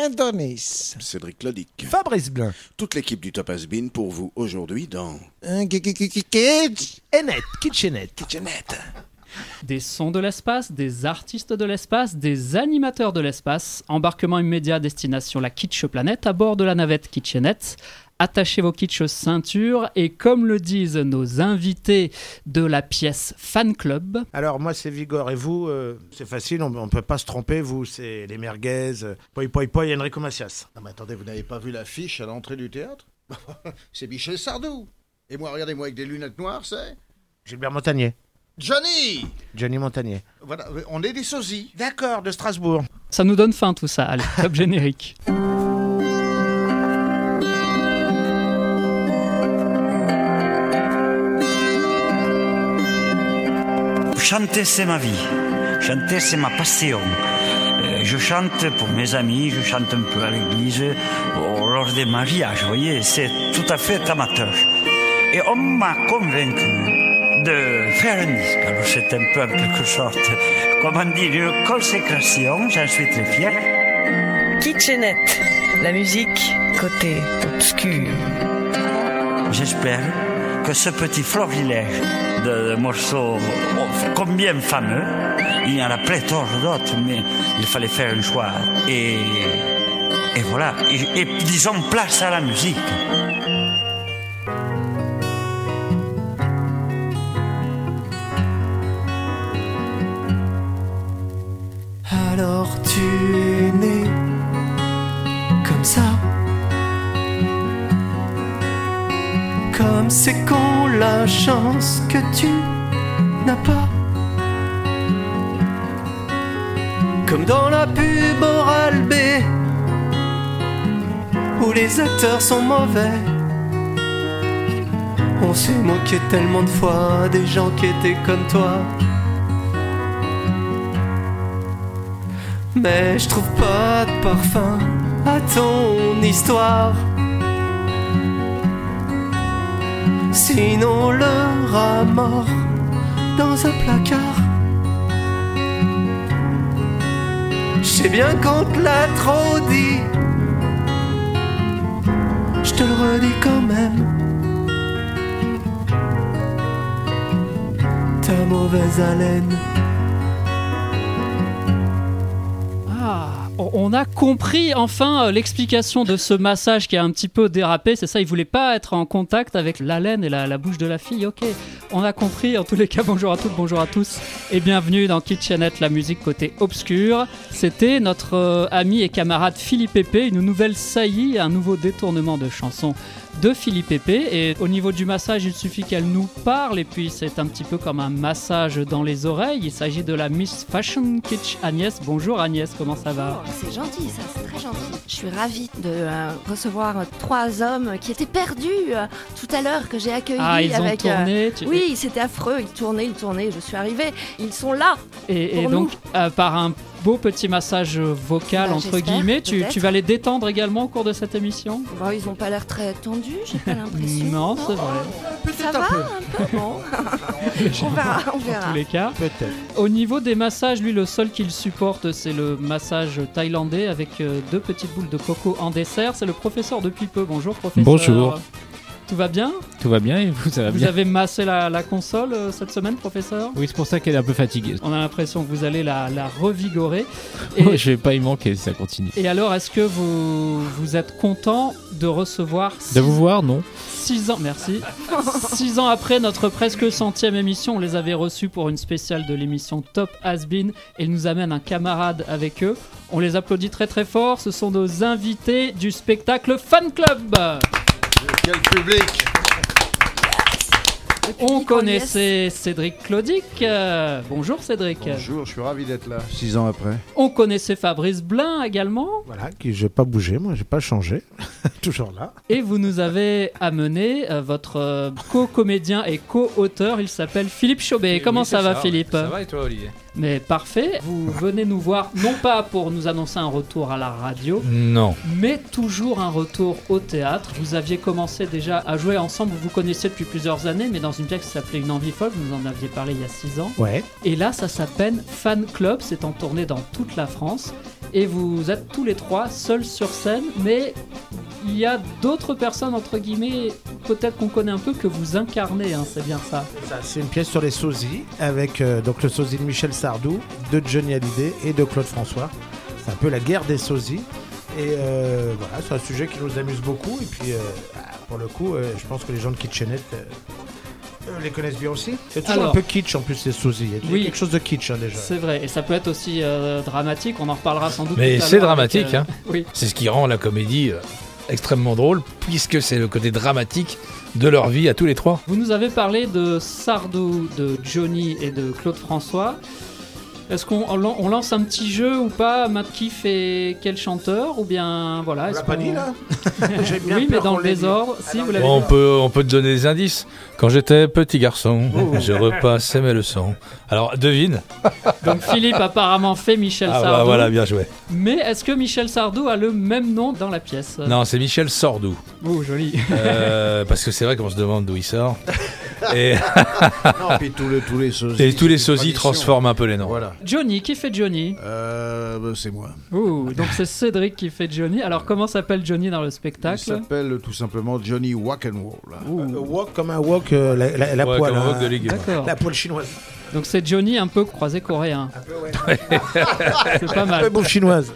Adonis. Cédric Lodic. Fabrice Blin. Toute l'équipe du Top Has-Been pour vous aujourd'hui dans... Kitchenette. Des sons de l'espace, des artistes de l'espace, des animateurs de l'espace. Embarquement immédiat destination la Kitsch Planète à bord de la navette Kitchenette. Attachez vos kitsch ceintures et comme le disent nos invités de la pièce Fan Club. Alors moi c'est Vigor et vous, c'est facile, on ne peut pas se tromper, vous c'est les merguez, Poi et Enrico Macias. Non mais attendez, vous n'avez pas vu l'affiche à l'entrée du théâtre? C'est Michel Sardou. Et moi, regardez-moi avec des lunettes noires, c'est Gilbert Montagnier. Johnny Montagnier. Voilà, on est des sosies. D'accord, de Strasbourg. Ça nous donne faim tout ça, allez, top générique. Chanter, c'est ma vie. Chanter, c'est ma passion. Je chante pour mes amis, je chante un peu à l'église, lors des mariages, vous voyez, c'est tout à fait amateur. Et on m'a convaincu de faire un disque. Alors c'est un peu en quelque sorte, comment dire, une consécration, j'en suis très fier. Kitchenette, la musique côté obscur. J'espère que ce petit florilège de morceaux combien fameux, il y en a pléthore d'autres, mais il fallait faire un choix. Et voilà, et disons place à la musique. Alors tu es né comme ça, comme c'est con la chance que tu n'as pas, comme dans la pub Oral-B où les acteurs sont mauvais. On s'est moqué tellement de fois des gens qui étaient comme toi. Mais je trouve pas de parfum à ton histoire. Sinon le rat mort dans un placard. Je sais bien qu'on te l'a trop dit, je te le redis quand même. Ta mauvaise haleine. On a compris enfin l'explication de ce massage qui a un petit peu dérapé, c'est ça, il voulait pas être en contact avec l'haleine et la bouche de la fille, ok, on a compris. En tous les cas, bonjour à toutes, bonjour à tous et bienvenue dans Kitchenette, la musique côté obscur. C'était notre ami et camarade Philippe Pépé, une nouvelle saillie, un nouveau détournement de chanson de Philippe Pépé, et au niveau du massage il suffit qu'elle nous parle et puis c'est un petit peu comme un massage dans les oreilles. Il s'agit de la Miss Fashion Kitsch Agnès. Bonjour Agnès, comment ça va? C'est gentil ça, c'est très gentil. Je suis ravie de recevoir 3 hommes qui étaient perdus tout à l'heure, que j'ai accueillis. Ah, ils avec, ont tourné Oui, c'était affreux, ils tournaient, je suis arrivée, ils sont là. Et donc par un beau petit massage vocal entre guillemets, tu vas les détendre également au cours de cette émission? Bon, ils n'ont pas l'air très tendus, j'ai pas l'impression. Non, c'est vrai. Ça va un peu, bon. on verra. En tous les cas. Peut-être. Au niveau des massages, lui, le seul qu'il supporte, c'est le massage thaïlandais avec 2 petites boules de coco en dessert. C'est le professeur depuis peu. Bonjour, professeur. Bonjour. Tout va bien? Tout va bien et vous, ça va bien? Vous avez massé la console cette semaine, professeur? Oui, c'est pour ça qu'elle est un peu fatiguée. On a l'impression que vous allez la revigorer. Et, je vais pas y manquer si ça continue. Et alors, est-ce que vous êtes content de recevoir... De vous voir, non? 6 ans, merci. 6 ans après notre presque 100e émission, on les avait reçus pour une spéciale de l'émission Top Has-Been et ils nous amènent un camarade avec eux. On les applaudit très très fort. Ce sont nos invités du spectacle Fan Club. Quel public! On connaissait Cédric Lodic. Bonjour Cédric. Bonjour, je suis ravi d'être là, 6 ans après. On connaissait Fabrice Blin également. Voilà, je n'ai pas bougé, moi, j'ai pas changé. Toujours là. Et vous nous avez amené votre co-comédien et co-auteur, il s'appelle Philippe Chaubet. Comment ça va, Philippe? Ça va et toi, Olivier? Mais parfait, vous venez nous voir non pas pour nous annoncer un retour à la radio, non, mais toujours un retour au théâtre. Vous aviez commencé déjà à jouer ensemble, vous vous connaissiez depuis plusieurs années, mais dans une pièce qui s'appelait Une envie folle, vous nous en aviez parlé il y a 6 ans. Ouais. Et là, ça s'appelle Fan Club, c'est en tournée dans toute la France. et vous êtes tous les trois seuls sur scène, mais il y a d'autres personnes, entre guillemets, peut-être qu'on connaît un peu, que vous incarnez, hein, c'est bien ça. C'est une pièce sur les sosies, avec donc le sosie de Michel Sardou, de Johnny Hallyday et de Claude François. C'est un peu la guerre des sosies. Et voilà, c'est un sujet qui nous amuse beaucoup. Et puis, pour le coup, je pense que les gens de Kitchenette les connaissent bien aussi. C'est toujours un peu kitsch en plus, les sosies. Il y a quelque chose de kitsch déjà. C'est vrai, et ça peut être aussi dramatique, on en reparlera sans doute. Mais c'est dramatique, hein. Oui. C'est ce qui rend la comédie extrêmement drôle, puisque c'est le côté dramatique de leur vie à tous les trois. Vous nous avez parlé de Sardou, de Johnny et de Claude François. Est-ce qu'on lance un petit jeu ou pas? Matt qui fait quel chanteur? Ou bien voilà. On l'a pas dit là. Oui, mais dans le désordre. Si, vous l'avez dit. On peut te donner des indices. Quand j'étais petit garçon, je repassais mes leçons. Alors devine. Donc Philippe apparemment fait Michel Sardou. Bah voilà, bien joué. Mais est-ce que Michel Sardou a le même nom dans la pièce? Non, c'est Michel Sardou. Oh, joli. Parce que c'est vrai qu'on se demande d'où il sort. Et non, puis tous les sosies. Et tous les sosies transforment un peu les noms. Voilà. Johnny, qui fait Johnny? C'est moi. Ouh, donc c'est Cédric qui fait Johnny. Alors comment s'appelle Johnny dans le spectacle? Il s'appelle tout simplement Johnny Walk and Roll. Walk comme un walk, la poêle. Comme un walk de légumes. La poêle chinoise. Donc c'est Johnny un peu croisé coréen. Un peu, ouais. C'est pas mal. Un peu bouffe chinoise.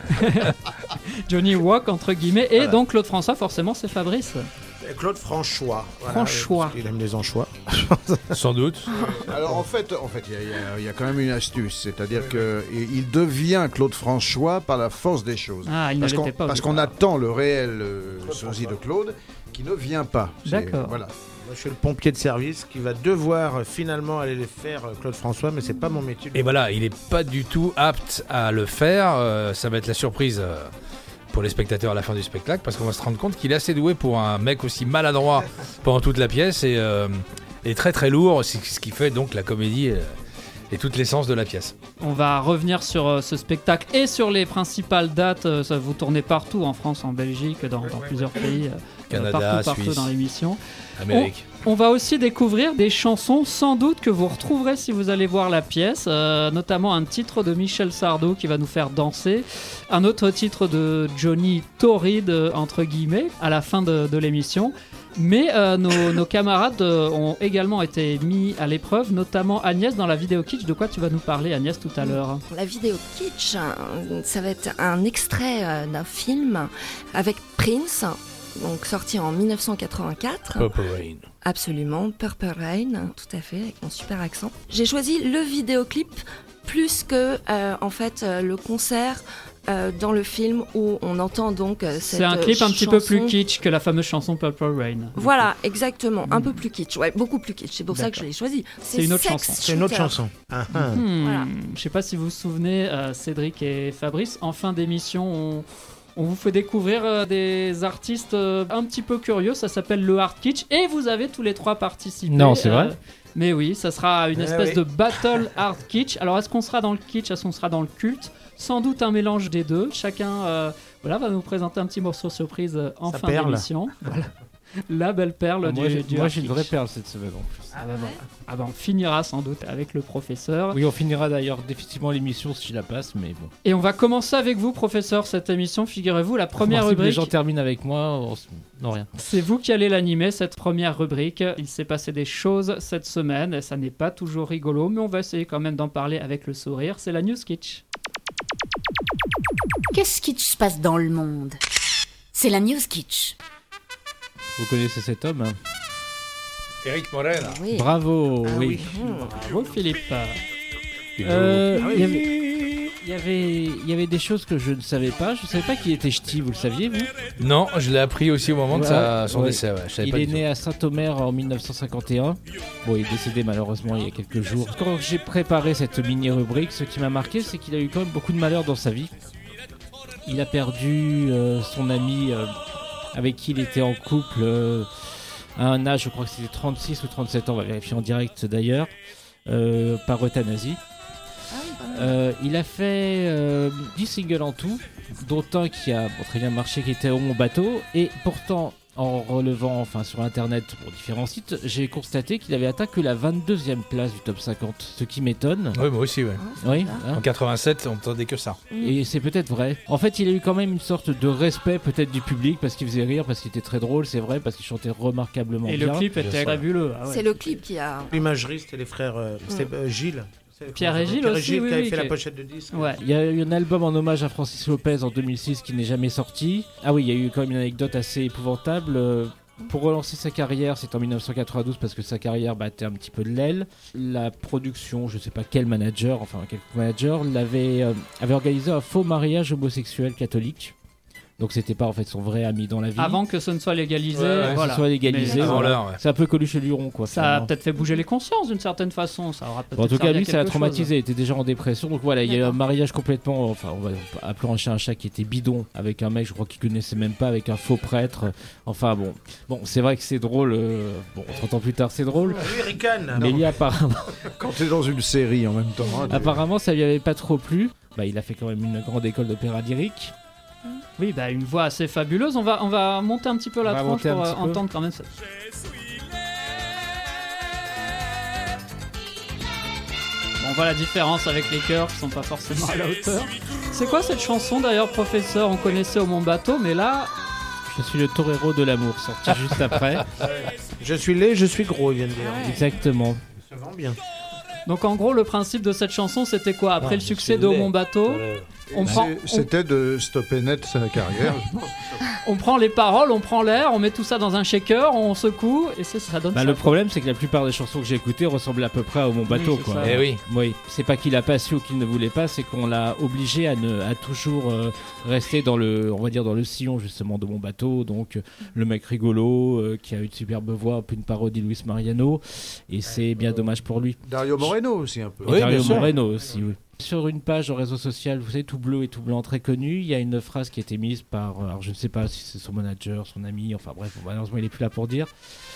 Johnny Walk entre guillemets. Et donc Claude François, forcément, c'est Fabrice. Claude François. Voilà, François. Il aime les anchois. Sans doute. Alors en fait, il y a quand même une astuce, c'est-à-dire que il devient Claude François par la force des choses. Ah, il parce n'était pas. Parce qu'on attend le réel sosie de Claude qui ne vient pas. D'accord. Voilà. Moi, je suis le pompier de service qui va devoir finalement aller les faire Claude François, mais c'est pas mon métier. Et voilà, il est pas du tout apte à le faire. Ça va être la surprise. Pour les spectateurs à la fin du spectacle, parce qu'on va se rendre compte qu'il est assez doué pour un mec aussi maladroit pendant toute la pièce et très très lourd, c'est ce qui fait donc la comédie et toute l'essence de la pièce. On va revenir sur ce spectacle et sur les principales dates. Ça vous tournez partout en France, en Belgique, dans plusieurs pays, Canada, partout Suisse, dans l'émission. Amérique. On va aussi découvrir des chansons sans doute que vous retrouverez si vous allez voir la pièce, notamment un titre de Michel Sardou qui va nous faire danser, un autre titre de Johnny Torride entre guillemets à la fin de l'émission. Mais nos camarades ont également été mis à l'épreuve, notamment Agnès dans la vidéo kitsch. De quoi tu vas nous parler, Agnès, tout à l'heure? La vidéo kitsch, ça va être un extrait d'un film avec Prince, donc sorti en 1984. Purple Rain. Absolument, Purple Rain, tout à fait, avec mon super accent. J'ai choisi le vidéoclip plus que en fait le concert dans le film où on entend donc cette C'est un clip un petit peu plus kitsch que la fameuse chanson Purple Rain. Voilà, exactement, un peu plus kitsch, ouais, beaucoup plus kitsch. C'est pour ça que je l'ai choisi. C'est une autre chanson. C'est une autre chanson. Voilà. Je sais pas si vous vous souvenez, Cédric et Fabrice, en fin d'émission, on vous fait découvrir des artistes un petit peu curieux. Ça s'appelle le hard kitsch et vous avez tous les trois participé. Non, c'est vrai. Mais oui, ça sera une espèce de battle hard kitsch. Alors est-ce qu'on sera dans le kitsch, est-ce qu'on sera dans le culte? Sans doute un mélange des deux. Chacun va nous présenter un petit morceau surprise en fin d'émission. Voilà. La belle perle du Moi, hard j'ai une kitsch. vraie perle cette semaine en plus. Ah bah on finira sans doute avec le professeur. Oui, on finira d'ailleurs définitivement l'émission si je la passe, mais bon. Et on va commencer avec vous, professeur, cette émission. Figurez-vous, la première Si rubrique. les gens terminent avec moi, non, rien. C'est vous qui allez l'animer, cette première rubrique. Il s'est passé des choses cette semaine, et ça n'est pas toujours rigolo, mais on va essayer quand même d'en parler avec le sourire. C'est la News Kitsch. Qu'est-ce qui se passe dans le monde? C'est la News Kitsch. Vous connaissez cet homme, hein? Eric Morena. Oui. Bravo, oui. Bravo Philippe. Il y avait des choses que je ne savais pas. Je ne savais pas qu'il était ch'ti, vous le saviez, vous? Non, je l'ai appris aussi au moment de son décès. Ouais, je savais il pas est du né tout. à Saint-Omer en 1951. Bon, il est décédé malheureusement il y a quelques jours. Quand j'ai préparé cette mini-rubrique, ce qui m'a marqué, c'est qu'il a eu quand même beaucoup de malheur dans sa vie. Il a perdu son ami avec qui il était en couple à un âge, je crois que c'était 36 ou 37 ans, on va vérifier en direct d'ailleurs, par euthanasie. Il a fait 10 singles en tout, dont un qui a très bien marché, qui était Mon bateau, et pourtant en relevant sur internet pour différents sites, j'ai constaté qu'il avait atteint que la 22e place du top 50, ce qui m'étonne. Oui, moi aussi, ouais. Oui. En 87, on n'entendait que ça. Et c'est peut-être vrai. En fait, il a eu quand même une sorte de respect peut-être du public parce qu'il faisait rire, parce qu'il était très drôle, c'est vrai, parce qu'il chantait remarquablement bien. Et le clip était fabuleux. Ah ouais. C'est le clip qui a... L'imagerie, c'était les frères Pierre Gilles. et Gilles Pierre et aussi, Gilles oui, qui avait oui, fait la qui- pochette de disque. Ouais. Il y a eu un album en hommage à Francis Lopez en 2006 qui n'est jamais sorti. Ah oui, il y a eu quand même une anecdote assez épouvantable. Pour relancer sa carrière, c'est en 1992 parce que sa carrière battait un petit peu de l'aile. La production, je sais pas quel manager, quelques managers, avait organisé un faux mariage homosexuel catholique. Donc c'était pas en fait son vrai ami dans la vie. Avant que ce ne soit légalisé, Que voilà. ce soit légalisé, Mais, Avant voilà. l'heure, ouais. C'est un peu Coluche et Luron quoi. ça a finalement. peut-être fait bouger les consciences d'une certaine façon. Ça aura peut-être Bon, en tout cas, servi à lui, ça l'a quelque traumatisé. chose. Il était déjà en dépression. Donc voilà, il y a eu un D'accord. mariage complètement. On va appeler un chat qui était bidon. Avec un mec, je crois qu'il connaissait même pas, avec un faux prêtre. Bon, c'est vrai que c'est drôle. 30 ans plus tard, c'est drôle. Lui, ricane. Mais lui, apparemment, Quand t'es dans une série en même temps. hein, tu- apparemment, ça lui avait pas trop plu. Il a fait quand même une grande école d'opéra lyrique. Oui, une voix assez fabuleuse. On va monter un petit peu la On va tronche monter un pour petit peu. entendre quand même ça. On voit la différence avec les chœurs qui sont pas forcément à la hauteur. C'est quoi cette chanson d'ailleurs, professeur? On connaissait au Mon Bateau, mais là, Je suis le torero de l'amour, sorti juste après. Je suis laid, je suis gros, il vient de dire. Exactement. Ça vend bien. donc en gros, le principe de cette chanson, c'était quoi? Après Non, le je succès suis de Au laid. Mon Bateau, on prend, C'était de stopper net sa carrière. on prend les paroles, on prend l'air, on met tout ça dans un shaker, on secoue, et ça donne ça. Le problème, c'est que la plupart des chansons que j'ai écoutées ressemblent à peu près à Mon Bateau. c'est Quoi. ça. Eh oui. Oui, c'est pas qu'il a pas su ou qu'il ne voulait pas, c'est qu'on l'a obligé à toujours rester dans le sillon justement de Mon Bateau. Donc le mec rigolo qui a une superbe voix, un peu une parodie de Luis Mariano, et c'est bien dommage pour lui. Dario Moreno aussi un peu. Et Oui, Dario bien sûr. Moreno aussi, oui. Sur une page au réseau social, vous savez, tout bleu et tout blanc très connu, il y a une phrase qui a été mise par, alors je ne sais pas si c'est son manager, son ami, malheureusement il est plus là pour dire,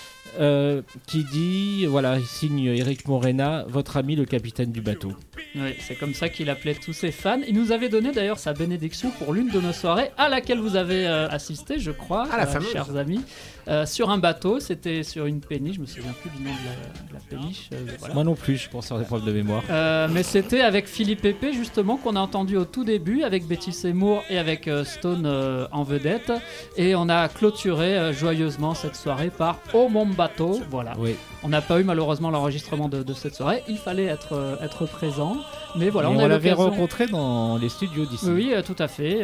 qui dit, il signe Eric Morena, votre ami le capitaine du bateau. Oui, c'est comme ça qu'il appelait tous ses fans. Il nous avait donné d'ailleurs sa bénédiction pour l'une de nos soirées à laquelle vous avez assisté, je crois, Ah, la fameuse. chers amis, sur un bateau. C'était sur une péniche, je me souviens plus du nom de la péniche. Voilà. Moi non plus, je pense avoir des problèmes de mémoire. Mais c'était avec Philippe Épée justement qu'on a entendu au tout début avec Betty Seymour et avec Stone en vedette, et on a clôturé joyeusement cette soirée par Au Mon Bateau. Voilà. Oui. On n'a pas eu malheureusement l'enregistrement de cette soirée. Il fallait être présent, mais voilà, Et on on a eu l'avait l'occasion. rencontré dans les studios d'ici. Oui, tout à fait.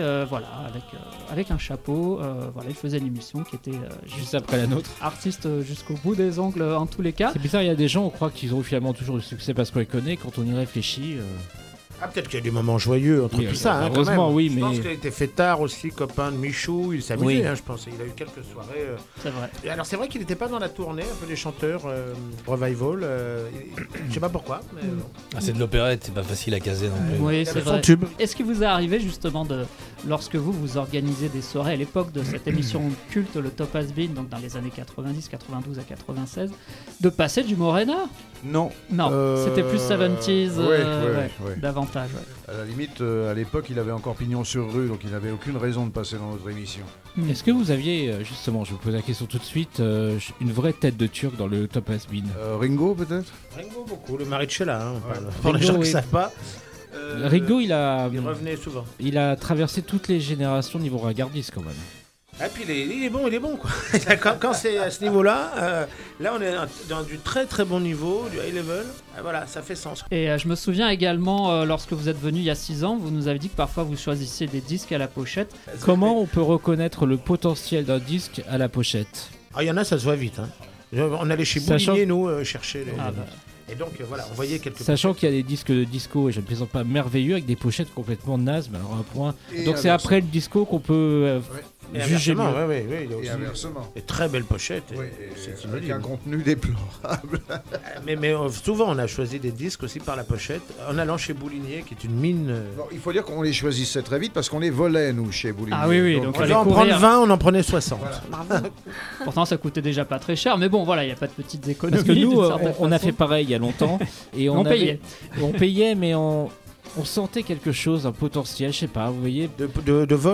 Avec un chapeau. Il faisait une émission qui était Juste après la nôtre. artiste jusqu'au bout des ongles en tous les cas. C'est bizarre, il y a des gens, on croit qu'ils ont finalement toujours du succès parce qu'on les connaît. Quand on y réfléchit, Ah, peut-être qu'il y a des moments joyeux entre Oui, tout ça. Quand heureusement, même. oui, Je mais- pense qu'il a été fêtard aussi, copain de Michou. Il s'amusait, Oui. je pense. Il a eu quelques soirées. C'est vrai. Et alors, c'est vrai qu'il n'était pas dans la tournée, un peu des chanteurs revival. Je sais pas pourquoi. Mais, C'est de l'opérette, c'est pas facile à caser non plus. Oui, il c'est avait vrai. son tube. Est-ce qu'il vous est arrivé justement lorsque vous organisez des soirées à l'époque de cette émission culte, le Top Has Been, donc dans les années 90, 92 à 96, de passer du Morena? Non. Non, c'était plus 70s, ouais. davantage. Ouais. À la limite, à l'époque, il avait encore pignon sur rue, donc il n'avait aucune raison de passer dans notre émission. est-ce que vous aviez, justement, je vous pose la question tout de suite, une vraie tête de Turc dans le Top Has Been? Ringo, peut-être? Ringo, beaucoup. Le Maricella, hein, on parle. Ringo, Pour les gens qui oui. ne savent pas. Ringo, il revenait souvent. Il a traversé toutes les générations niveau ringardiste quand même. Et puis il est bon quoi. quand c'est à ce niveau-là, là on est dans du très très bon niveau, du high level. Voilà, ça fait sens. Et je me souviens également, lorsque vous êtes venu il y a 6 ans, vous nous avez dit que parfois vous choisissiez des disques à la pochette. Comment on peut reconnaître le potentiel d'un disque à la pochette? Ah, il y en a, ça se voit vite. Hein. On allait chez Sachant- Boulinier, nous, chercher les... Ah, bah. Et donc, voilà, on voyait quelques... Sachant qu'il y a des disques de disco, et je ne plaisante pas, merveilleux, avec des pochettes complètement nazes, mais alors à un point. Et Donc c'est inversement. après le disco qu'on peut Et juger mieux. inversement, ouais, il y a Et aussi inversement. des très belles pochettes. Oui, c'est avec inaudible. un contenu déplorable. Mais souvent, on a choisi des disques aussi par la pochette, en allant chez Boulinier, qui est une mine... Bon, il faut dire qu'on les choisissait très vite parce qu'on les volait, nous, chez Boulinier. Ah oui, donc On fallait devait en courir. prendre 20, on en prenait 60. Voilà. Pourtant ça coûtait déjà pas très cher, mais bon voilà, il n'y a pas de petites économies. Parce que nous, d'une certaine on a façon. fait pareil il y a longtemps. Et On payait. On payait, mais on sentait quelque chose, un potentiel, je sais pas, vous voyez. De vol.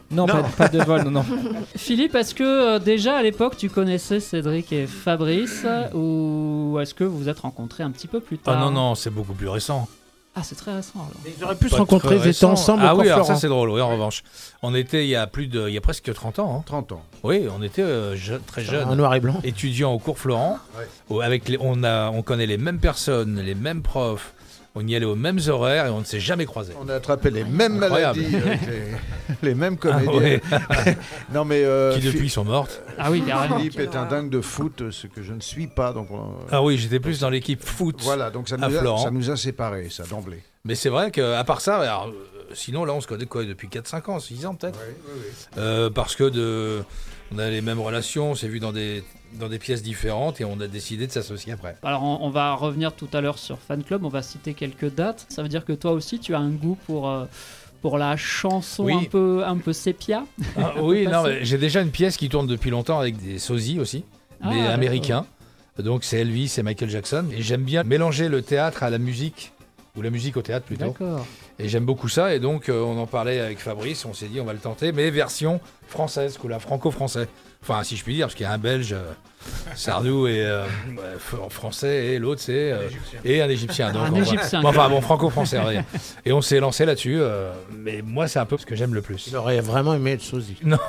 Non, pas de vol, non. Philippe, est-ce que déjà à l'époque tu connaissais Cédric et Fabrice ou est-ce que vous vous êtes rencontrés un petit peu plus tard? Ah non, c'est beaucoup plus récent. Ah, c'est très récent alors. Ils auraient pu se rencontrer, ils étaient ensemble Ah au oui, Cours alors ça Florent. c'est drôle, oui, en revanche. On était il y a presque 30 ans. 30 ans. Oui, on était très jeunes. Un noir et blanc. Étudiants au cours Florent. On connaît les mêmes personnes, les mêmes profs. On y allait aux mêmes horaires et on ne s'est jamais croisés. On a attrapé les mêmes Incroyable. maladies, avec les mêmes comédiens. Non, mais qui depuis sont mortes. Ah oui, carrément. Philippe est un dingue de foot, ce que je ne suis pas. Donc Ah oui, j'étais plus dans l'équipe foot. Voilà, donc ça nous a séparés, ça d'emblée. Mais c'est vrai qu'à part ça, alors, sinon là on se connaît quoi depuis 4-5 ans, 6 ans peut-être. Oui. Parce que on a les mêmes relations, on s'est vu dans des pièces différentes et on a décidé de s'associer après. Alors on va revenir tout à l'heure sur Fan Club, on va citer quelques dates. Ça veut dire que toi aussi tu as un goût pour la chanson un peu sépia. Ah, oui, non, mais j'ai déjà une pièce qui tourne depuis longtemps avec des sosies aussi, mais américains. Donc c'est Elvis et Michael Jackson. Et j'aime bien mélanger le théâtre à la musique, ou la musique au théâtre plutôt. D'accord. Et j'aime beaucoup ça, et donc on en parlait avec Fabrice, on s'est dit on va le tenter, mais version française, la franco-français. Enfin, si je puis dire, parce qu'il y a un Belge, Sardou, et en français, et l'autre c'est... et un Égyptien. Donc Égyptien. Bon, franco-français, on va dire. Et on s'est lancé là-dessus, mais moi c'est un peu ce que j'aime le plus. Il aurait vraiment aimé être sosie. Non,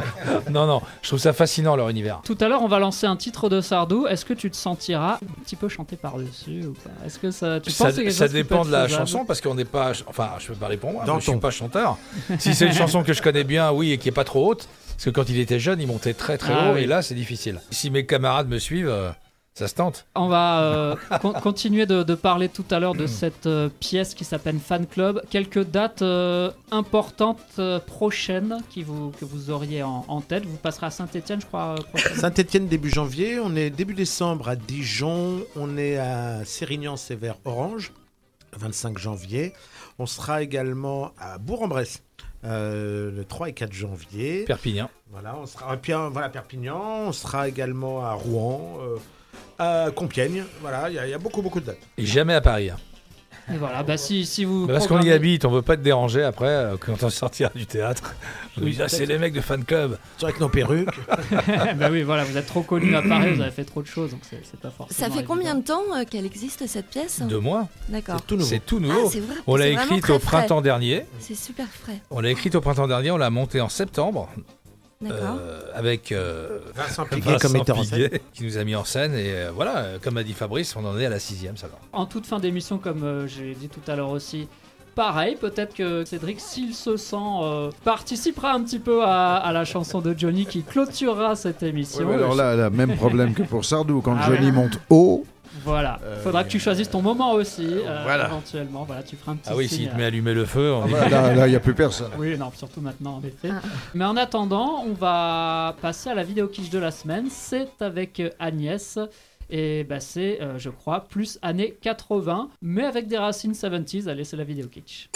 je trouve ça fascinant leur univers. Tout à l'heure, on va lancer un titre de Sardou. Est-ce que tu te sentiras un petit peu chanter par-dessus ou pas? Est-ce que ça, tu penses que c'est quelque ça chose qui dépend peut de la être faisable? chanson, parce qu'on n'est pas... Enfin, je peux parler pour moi, Dans je suis pas chanteur. Si c'est une chanson que je connais bien, oui, et qui est pas trop haute, parce que quand il était jeune, il montait très très haut, oui. et là, c'est difficile. Si mes camarades me suivent, ça se tente. On va continuer de parler tout à l'heure de cette pièce qui s'appelle Fan Club. Quelques dates importantes prochaines que vous auriez en tête. Vous passerez à Saint-Étienne, je crois. Saint-Étienne début janvier, on est début décembre à Dijon, on est à Sérignan-Sévère Orange, 25 janvier. On sera également à Bourg-en-Bresse. Le 3 et 4 janvier. Perpignan. Voilà, on sera Perpignan. On sera également à Rouen, à Compiègne. Voilà, il y a beaucoup de dates. Et jamais à Paris. Hein. Et voilà, si vous. Parce qu'on y habite, on veut pas te déranger après quand on sortira du théâtre. On dit, c'est les mecs de Fan Club. Avec nos perruques. Bah oui, voilà, vous êtes trop connus à Paris, vous avez fait trop de choses, donc c'est pas forcément. Ça fait combien de temps qu'elle existe cette pièce? 2 mois. D'accord. C'est tout nouveau. Ah, c'est vrai, on l'a c'est vraiment écrite très au printemps dernier. C'est super frais. On l'a écrite au printemps dernier, on l'a montée en septembre. D'accord. Avec Vincent Piguet comme metteur en scène, qui nous a mis en scène, et voilà, comme a dit Fabrice, on en est à la 6e, ça va. En toute fin d'émission, comme j'ai dit tout à l'heure aussi, pareil, peut-être que Cédric, s'il se sent, participera un petit peu à la chanson de Johnny qui clôturera cette émission. Ouais, alors là, même problème que pour Sardou, quand Ah Johnny ouais. monte haut. Voilà, faudra que tu choisisses ton moment aussi, voilà. éventuellement. Voilà, tu feras un petit Ah oui, signe. s'il te met à allumer le feu, on Là, il n'y a plus personne. Oui, non, surtout maintenant, en effet. Mais en attendant, on va passer à la vidéo quiche de la semaine. C'est avec Agnès. Et bah, c'est, je crois, plus années 80, mais avec des racines 70s. Allez, c'est la vidéo kitsch.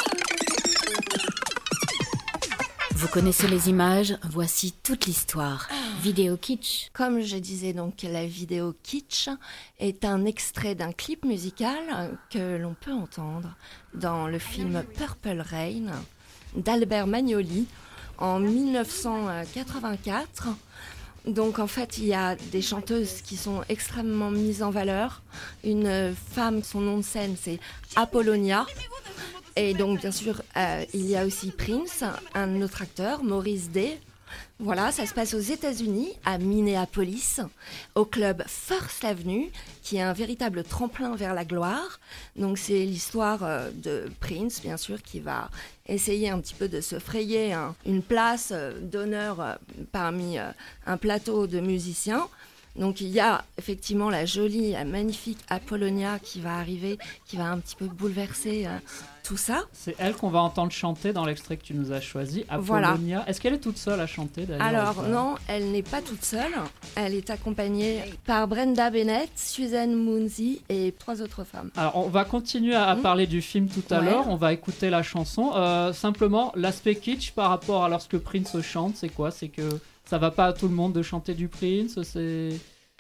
Vous connaissez les images, voici toute l'histoire. Vidéo kitsch. Comme je disais, donc la vidéo kitsch est un extrait d'un clip musical que l'on peut entendre dans le film Purple Rain d'Albert Magnoli en 1984. Donc en fait, il y a des chanteuses qui sont extrêmement mises en valeur. Une femme, son nom de scène, c'est Apollonia. Et donc, bien sûr, il y a aussi Prince, un autre acteur, Maurice Day. Voilà, ça se passe aux États-Unis, à Minneapolis, au club First Avenue, qui est un véritable tremplin vers la gloire. Donc, c'est l'histoire de Prince, bien sûr, qui va essayer un petit peu de se frayer une place d'honneur parmi un plateau de musiciens. Donc il y a effectivement la jolie, la magnifique Apollonia qui va arriver, qui va un petit peu bouleverser tout ça. C'est elle qu'on va entendre chanter dans l'extrait que tu nous as choisi, Apollonia. Voilà. Est-ce qu'elle est toute seule à chanter d'ailleurs? Alors non, elle n'est pas toute seule. Elle est accompagnée par Brenda Bennett, Suzanne Moonsie et 3 autres femmes. Alors on va continuer à parler du film tout à l'heure, on va écouter la chanson. Simplement, l'aspect kitsch par rapport à lorsque Prince chante, c'est quoi? C'est que ça va pas à tout le monde de chanter du Prince,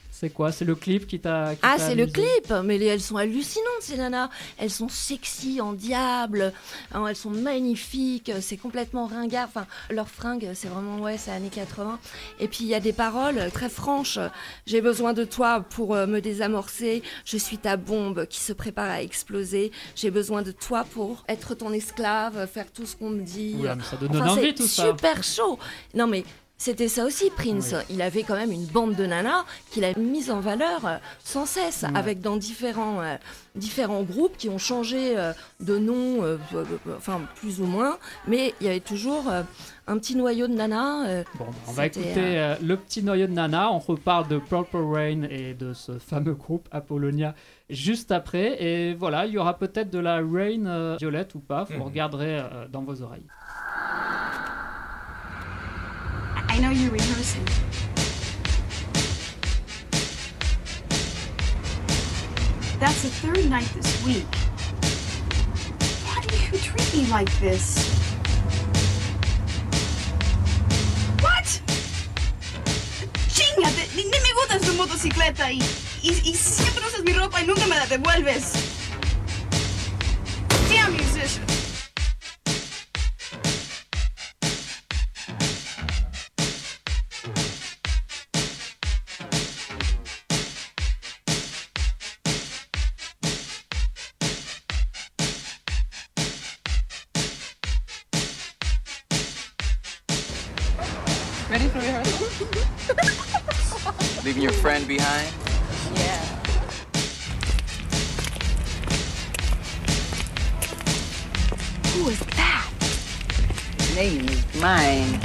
C'est quoi? C'est le clip qui t'a c'est le amusé? clip, mais elles sont hallucinantes ces nanas. Elles sont sexy en diable, hein, elles sont magnifiques, c'est complètement ringard. Enfin, leurs fringues, c'est vraiment c'est années 80. Et puis il y a des paroles très franches. J'ai besoin de toi pour me désamorcer. Je suis ta bombe qui se prépare à exploser. J'ai besoin de toi pour être ton esclave, faire tout ce qu'on me dit. Oula, mais ça donne envie tout ça. C'est super chaud. Non mais c'était ça aussi, Prince. Oui. Il avait quand même une bande de nanas qu'il a mise en valeur sans cesse, avec dans différents groupes qui ont changé de nom, enfin plus ou moins, mais il y avait toujours un petit noyau de nanas. On va écouter le petit noyau de nanas. On reparle de Purple Rain et de ce fameux groupe Apollonia juste après. Et voilà, il y aura peut-être de la Rain violette ou pas. Vous regarderez dans vos oreilles. I know you're rehearsing. That's the third night this week. Why do you treat me like this? What? Chinga, ni me gusta tu motocicleta y siempre usas mi ropa y nunca me la devuelves. Damn musician. Ready for rehearsal? Leaving your friend behind? Yeah. Who is that? His name is mine.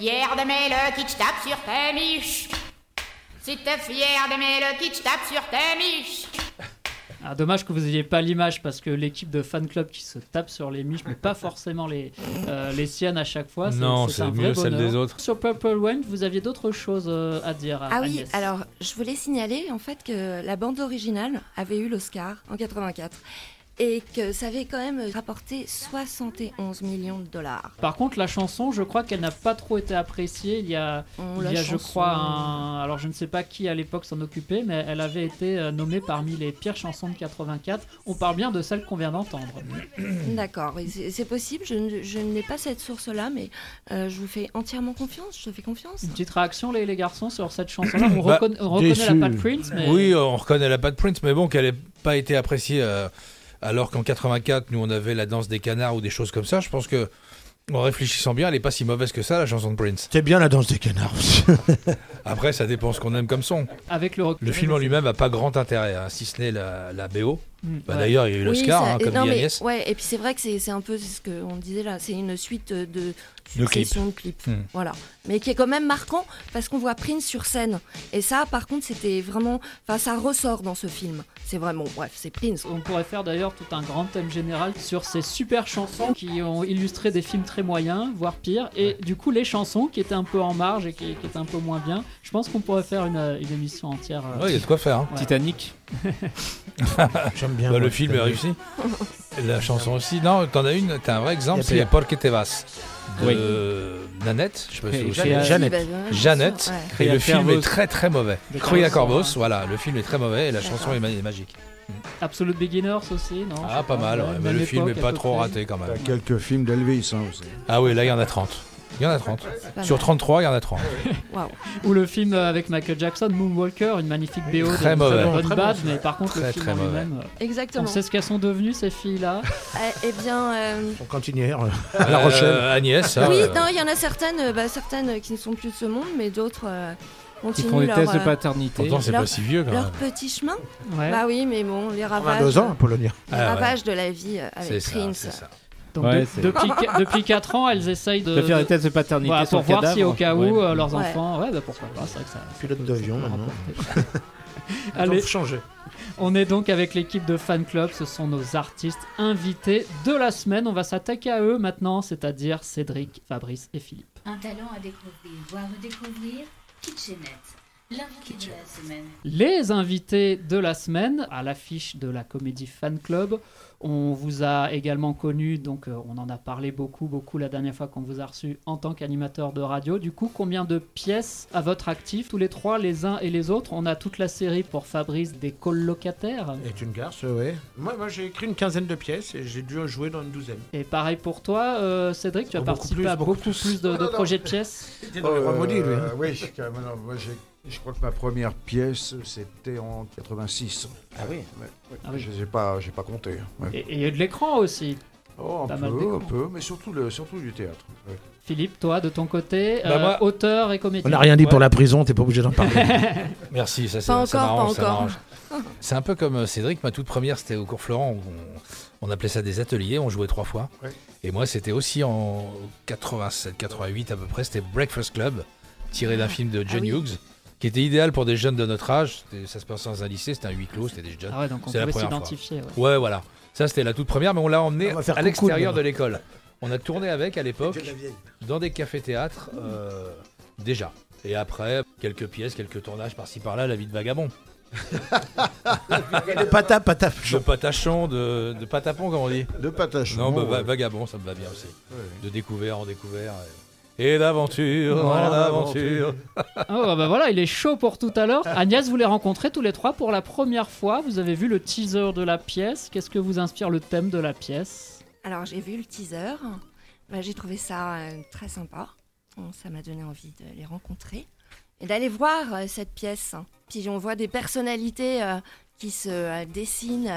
fier d'aimer le kitsch, tape sur tes miches. Si t'es fier d'aimer le kitsch, tape sur tes miches. Ah, dommage que vous n'ayez pas l'image parce que l'équipe de fan club qui se tape sur les miches, mais pas forcément les siennes à chaque fois. Non, c'est un mieux vrai celle bonheur. des autres. Sur Purple Rain, vous aviez d'autres choses à dire. Ah oui, Agnès. alors je voulais signaler en fait que la bande originale avait eu l'Oscar en 84 et que ça avait quand même rapporté 71 millions de dollars. Par contre, la chanson, je crois qu'elle n'a pas trop été appréciée. Il y a je crois, alors je ne sais pas qui à l'époque s'en occupait, mais elle avait été nommée parmi les pires chansons de 84. On parle bien de celle qu'on vient d'entendre. D'accord, c'est possible, je n'ai pas cette source-là, mais je vous fais entièrement confiance, je te fais confiance. Une petite réaction, les garçons, sur cette chanson-là. On reconnaît la patte Prince, mais... Oui, on reconnaît la patte Prince, mais bon, qu'elle n'ait pas été appréciée... alors qu'en 84, nous, on avait la danse des canards ou des choses comme ça. Je pense que, en réfléchissant bien, elle n'est pas si mauvaise que ça, la chanson de Prince. C'est bien la danse des canards. Après, ça dépend ce qu'on aime comme son. Avec le film en lui-même n'a pas grand intérêt, hein, si ce n'est la BO. Ouais. D'ailleurs, il y a eu l'Oscar, comme dit Agnès. Ouais, et puis c'est vrai que c'est un peu ce qu'on disait là, c'est une suite de clips. de clips. Voilà. Mais qui est quand même marquant parce qu'on voit Prince sur scène. Et ça, par contre, c'était vraiment... Enfin, ça ressort dans ce film. C'est vraiment... Bref, c'est Prince. On pourrait faire d'ailleurs tout un grand thème général sur ces super chansons qui ont illustré des films très moyens, voire pires. Et du coup, les chansons qui étaient un peu en marge et qui étaient un peu moins bien, je pense qu'on pourrait faire une émission entière. Ouais, il y a de quoi faire. Hein. Ouais. Titanic. J'aime bien. Le film est réussi. La chanson aussi. Non, t'en as une, t'as un vrai exemple, c'est Porque te vas de Nanette, je sais pas si vous savez. Jeannette. Ouais. Et le film est très très mauvais. Cria Corvos, voilà, le film est très mauvais et la chanson est magique. Absolute Beginners aussi, non? Ah, pas mal, ouais, mais le film est pas trop raté quand même. Il y a quelques films d'Elvis aussi. Ah oui, là il y en a 30. Il y en a 30. Sur 33, il y en a 30. Wow. Ou le film avec Michael Jackson, Moonwalker, une magnifique BO très de mauvais. bonne bad, mais par contre le film très en mauvais. lui-même. Exactement. On sait ce qu'elles sont devenues ces filles-là. Eh bien... On continue à La Rochelle. Agnès, ça, oui, non, il y en a certaines qui ne sont plus de ce monde, mais d'autres continuent qui font des leur, tests de paternité. Pourtant, c'est pas si vieux quand leur même. petit chemin. Ouais. Bah oui, mais bon, les ravages... 22 ans, Polonia. Les ravages de la vie avec Prince. C'est ça. Donc Ouais, depuis 4 ans, elles essayent de faire des tests de paternité voilà, pour sur voir cadavre. si au cas où Ouais. leurs Ouais. enfants... Ouais, bah pourquoi pas, c'est vrai que ça... Pilote d'avion maintenant. Allez, changer. on est donc avec l'équipe de Fan Club, ce sont nos artistes invités de la semaine. On va s'attaquer à eux maintenant, c'est-à-dire Cédric, Fabrice et Philippe. Un talent à découvrir, voire redécouvrir, Kitchenette, l'invité de la semaine. Les invités de la semaine à l'affiche de la comédie Fan Club. On vous a également connu, donc on en a parlé beaucoup la dernière fois qu'on vous a reçu en tant qu'animateur de radio. Du coup, combien de pièces à votre actif, tous les trois, les uns et les autres? On a toute la série pour Fabrice des colocataires. Et une garce, ouais. Moi j'ai écrit une quinzaine de pièces et j'ai dû en jouer dans une douzaine. Et pareil pour toi, Cédric, tu as participé à beaucoup plus de projets de pièces. C'était dans les Rois Maudits, lui. Hein. Oui, carrément. Non, moi, je crois que ma première pièce, c'était en 86. Ah oui. Ouais. Ah oui. J'ai pas compté. Ouais. Et il y a de l'écran aussi. Oh, Pas un mal d'écran. peu, mais surtout du théâtre. Ouais. Philippe, toi, de ton côté, moi- auteur et comédien. On n'a rien dit pour la prison, t'es pas obligé d'en parler. Merci, ça c'est Pas ça encore, m'arrange, pas ça encore. m'arrange. C'est un peu comme Cédric, ma toute première c'était au cours Florent, on appelait ça des ateliers, on jouait 3 fois. Ouais. Et moi c'était aussi en 87, 88 à peu près, c'était Breakfast Club, tiré d'un film de John oui. Hughes, qui était idéal pour des jeunes de notre âge. Ça se passait dans un lycée, c'était un huis clos, c'était des jeunes. Ah ouais, donc on C'est la pouvait première s'identifier. Ouais. Ouais, voilà. Ça c'était la toute première, mais on l'a emmené On va faire à coucou, l'extérieur maintenant. de l'école. On a tourné avec à l'époque dans des cafés-théâtres déjà. Et après, quelques pièces, quelques tournages par-ci par-là, la vie de vagabond. De patachon. De patachon, de patapon, comme on dit. De patachon. Non, bah, ouais. vagabond, ça me va bien aussi. Ouais. De découvert en découvert. Et d'aventure en aventure. Oh bah voilà, il est chaud pour tout à l'heure. Agnès, vous les rencontrez tous les trois pour la première fois. Vous avez vu le teaser de la pièce. Qu'est-ce que vous inspire le thème de la pièce? Alors j'ai vu le teaser, bah, j'ai trouvé ça très sympa. Bon, ça m'a donné envie de les rencontrer et d'aller voir cette pièce. Puis on voit des personnalités qui se dessinent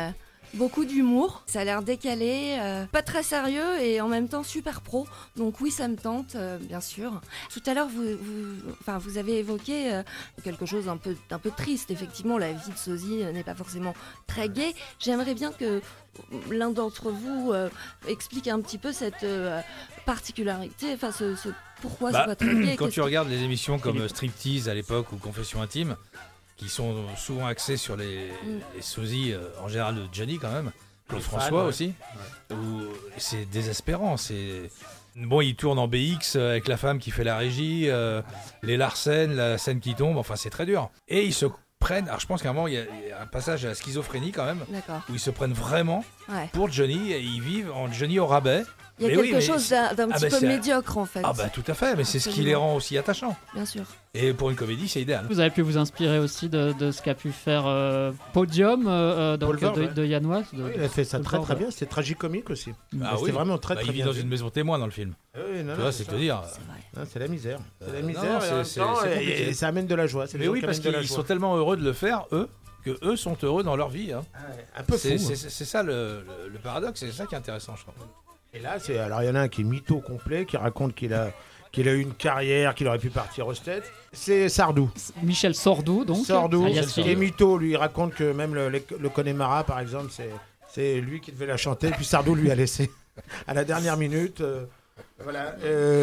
beaucoup d'humour. Ça a l'air décalé, pas très sérieux et en même temps super pro. Donc oui, ça me tente, bien sûr. Tout à l'heure, vous avez évoqué quelque chose d'un peu triste. Effectivement, la vie de sosie n'est pas forcément très gaie. J'aimerais bien que l'un d'entre vous explique un petit peu cette particularité, enfin ce pourquoi c'est pas très gai. Quand tu regardes les émissions comme Striptease à l'époque ou Confession intime, qui sont souvent axées sur les sosies en général de Johnny quand même, Claude François aussi, où c'est désespérant. Bon, il tourne en BX avec la femme qui fait la régie, les Larsen, la scène qui tombe, enfin c'est très dur. Et ils se prennent, alors je pense qu'à un moment il y a un passage à la schizophrénie quand même, où ils se prennent vraiment pour Johnny et ils vivent en Johnny au rabais. Il y a quelque chose d'un petit peu médiocre en fait. Ah bah tout à fait, mais c'est ce qui les rend aussi attachants. Bien sûr. Et pour une comédie, c'est idéal. Vous avez pu vous inspirer aussi de ce qu'a pu faire Podium de Yann Moix. Il a fait ça très très bien, c'était tragicomique aussi. C'était vraiment très très bien. Il vit dans une maison témoin dans le film. Oui, non, tu vois, c'est te dire. C'est la misère. C'est la misère et ça amène de la joie. Mais oui, parce qu'ils sont tellement heureux de le faire, eux, que eux sont heureux dans leur vie. Un peu fou. C'est ça le paradoxe, c'est ça qui est intéressant, je crois. Et là, alors il y en a un qui est mytho complet, qui raconte qu'il a eu une carrière, qu'il aurait pu partir au States. C'est Sardou. Michel Sardou, donc. Sardou, qui est mytho, lui, il raconte que même le Connemara, par exemple, c'est lui qui devait la chanter, puis Sardou lui a laissé à la dernière minute. Voilà.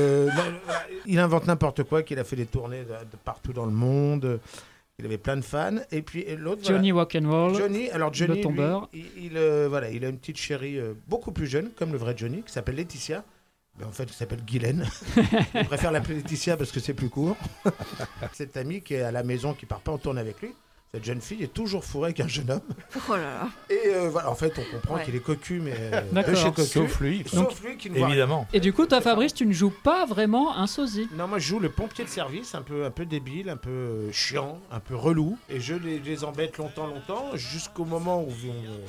Il invente n'importe quoi, qu'il a fait des tournées de partout dans le monde. Il avait plein de fans. Et puis l'autre, Johnny Rock'n'Roll. Johnny, le tombeur. Lui, il a une petite chérie beaucoup plus jeune, comme le vrai Johnny, qui s'appelle Laetitia. Mais en fait, il s'appelle Guylaine. Je préfère l'appeler Laetitia parce que c'est plus court. Cette amie qui est à la maison, qui part pas en tournée avec lui. Cette jeune fille est toujours fourrée avec un jeune homme. Oh là là. Et voilà, en fait, on comprend qu'il est cocu, mais de chez cocu. Sauf lui qui ne voit évidemment. rien. Et du coup, toi, Fabrice, tu ne joues pas vraiment un sosie. Non, moi, je joue le pompier de service, un peu débile, un peu chiant, un peu relou. Et je les embête longtemps, jusqu'au moment où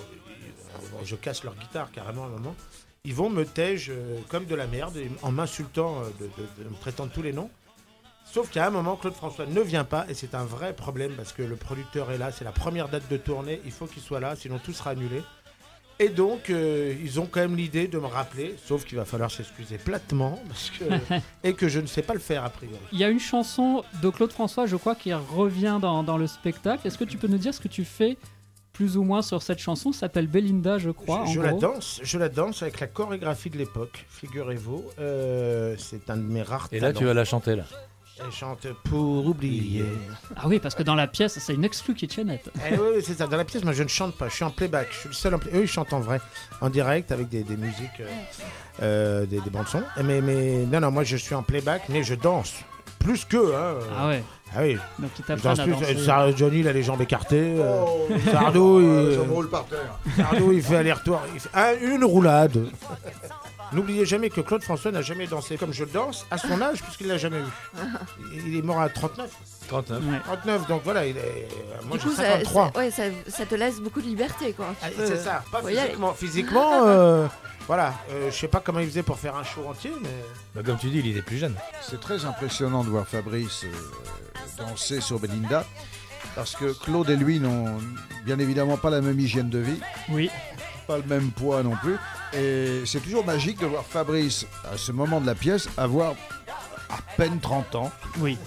je casse leur guitare carrément à un moment. Ils vont me tège comme de la merde, en m'insultant, de me traitant de tous les noms. Sauf qu'à un moment, Claude François ne vient pas et c'est un vrai problème parce que le producteur est là, c'est la première date de tournée, il faut qu'il soit là, sinon tout sera annulé. Et donc, ils ont quand même l'idée de me rappeler, sauf qu'il va falloir s'excuser platement et que je ne sais pas le faire a priori. Il y a une chanson de Claude François, je crois, qui revient dans le spectacle. Est-ce que tu peux nous dire ce que tu fais plus ou moins sur cette chanson? Ça s'appelle Belinda, je crois. Je la danse avec la chorégraphie de l'époque, figurez-vous. C'est un de mes rares talents. Et là, tu vas la chanter là. Elle chante pour oublier. Ah oui, parce que dans la pièce, c'est une exclue kitchenette. Oui, c'est ça. Dans la pièce, moi, je ne chante pas. Je suis en playback. Je suis le seul en playback. Eux, ils chantent en vrai, en direct, avec des musiques, des bandes-sons. Mais non, moi, je suis en playback, mais je danse. Plus qu'eux. Ah ouais. Ah oui. Donc, ils t'apprennent à danser. Johnny, il a les jambes écartées. Sardou, je me roule par terre. Sardou, il fait aller-retour. Il fait une roulade. N'oubliez jamais que Claude François n'a jamais dansé comme je danse à son âge, puisqu'il ne l'a jamais vu. Il est mort à 39. 39. Ouais. 39, donc voilà, moi j'ai coup, 53. Ça te laisse beaucoup de liberté, quoi. C'est ça, pas physiquement. Physiquement, voilà, je sais pas comment il faisait pour faire un show entier, mais... Bah, comme tu dis, il était plus jeune. C'est très impressionnant de voir Fabrice danser sur Belinda, parce que Claude et lui n'ont bien évidemment pas la même hygiène de vie. Oui. Pas le même poids non plus. Et c'est toujours magique de voir Fabrice, à ce moment de la pièce, avoir à peine 30 ans. Oui.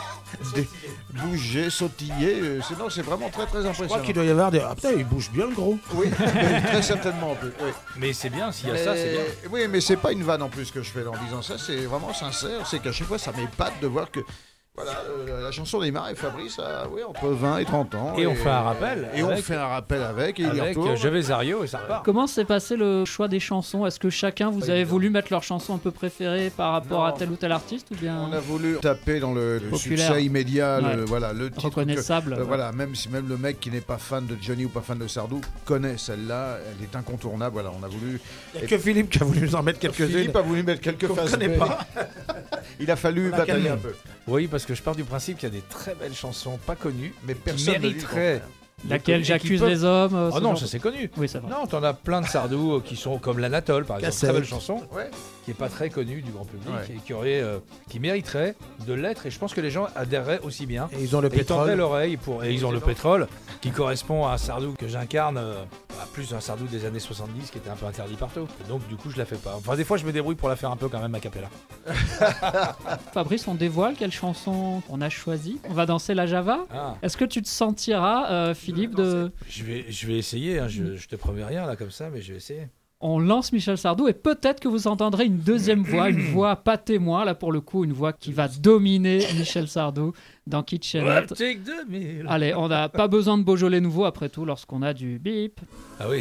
Bouger, sautiller. Sinon, c'est vraiment très très impressionnant. Je crois qu'il doit y avoir des... Ah putain, il bouge bien le gros. Oui, très certainement en plus. Oui. Mais c'est bien, s'il y a ça, c'est bien. Oui, mais c'est pas une vanne en plus que je fais en disant ça. C'est vraiment sincère. C'est qu'à chaque fois, ça m'épate de voir que... Voilà, la chanson démarre et Fabrice a entre 20 et 30 ans. Et on fait un rappel. Et on fait un rappel avec. Et avec Javesario et ça repart. Comment s'est passé le choix des chansons? Est-ce que chacun, vous avez voulu mettre leur chanson un peu préférée par rapport à tel ou tel artiste ou bien... On a voulu taper dans le succès immédiat, le titre. Reconnaissable. Voilà, même le mec qui n'est pas fan de Johnny ou pas fan de Sardou connaît celle-là, elle est incontournable. Voilà, on a voulu... Il n'y a que Philippe qui a voulu nous en mettre quelques-unes. Philippe a voulu mettre quelques phases. Je ne connais pas. Il a fallu batailler un peu. Oui, parce que je pars du principe qu'il y a des très belles chansons pas connues, mais personne qui mériteraient. Laquelle J'accuse les hommes. Oh non, ça c'est connu. Oui, c'est vrai. Non, t'en as plein de Sardou qui sont comme l'Anatole, par exemple, très belle chanson, qui est pas très connue du grand public et qui mériterait de l'être. Et je pense que les gens adhéreraient aussi bien. Et ils ont le pétrole. Ils tendraient l'oreille et ils ont le pétrole qui correspond à Sardou que j'incarne à plus un Sardou des années 70 qui était un peu interdit partout. Donc du coup je la fais pas. Enfin des fois je me débrouille pour la faire un peu quand même a cappella. Fabrice, on dévoile quelle chanson on a choisi. On va danser la Java. Est-ce que tu te sentiras, Philippe, de... Je vais essayer, hein. Je te promets rien là comme ça, mais je vais essayer. On lance Michel Sardou et peut-être que vous entendrez une deuxième voix, une voix pas témoin, là pour le coup, une voix qui va dominer Michel Sardou dans Kitchenette. Take 2000. Allez, on n'a pas besoin de Beaujolais nouveau après tout lorsqu'on a du bip. Ah oui.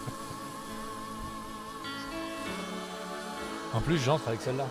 En plus, j'entre avec celle-là.